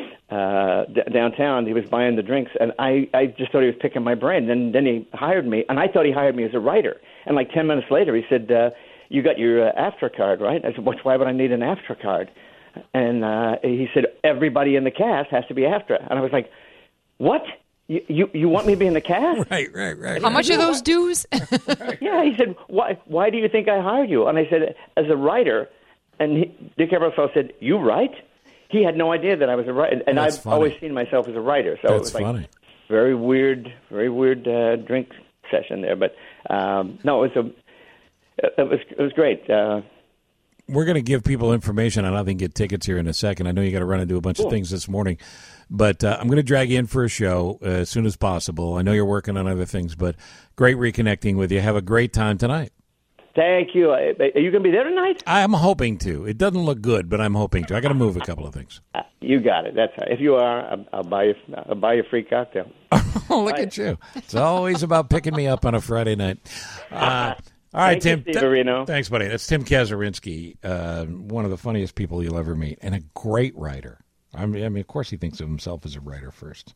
uh, d- downtown, he was buying the drinks, and I, I just thought he was picking my brain. Then then he hired me, and I thought he hired me as a writer. And like ten minutes later, he said, uh, "You got your uh, after card, right?" I said, "What's why would I need an after card?" And uh, he said, "Everybody in the cast has to be after." And I was like, "What? You, you you want me to be in the cast?" Right, right, right. How much are those dues? Yeah, he said, "Why? Why do you think I hired you?" And I said, "As a writer." And he, Dick Ebersol said, "You write?" He had no idea that I was a writer, and That's I've funny. always seen myself as a writer. So That's it was like funny. very weird, very weird uh, drink session there. But um, no, it was a, it was it was great. Uh, We're going to give people information on how they can get tickets here in a second. I know you got to run and do a bunch Cool. of things this morning, but uh, I'm going to drag you in for a show uh, as soon as possible. I know you're working on other things, but great reconnecting with you. Have a great time tonight. thank you. Are you going to be there tonight? I'm hoping to. It doesn't look good, but I'm hoping to. I got to move a couple of things. Uh, you got it. That's if you are, I'll, I'll buy you. I'll buy you a free cocktail. Oh, look at you. It's always about picking me up on a Friday night. Uh, all right, Thank you, Tim. Steve Areno. Thanks, buddy. That's Tim Kazurinsky, uh, one of the funniest people you'll ever meet, and a great writer. I mean, I mean, of course, he thinks of himself as a writer first.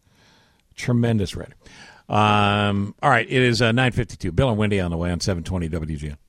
Tremendous writer. Um, all right, it is uh, nine fifty-two. Bill and Wendy on the way on seven twenty W G N.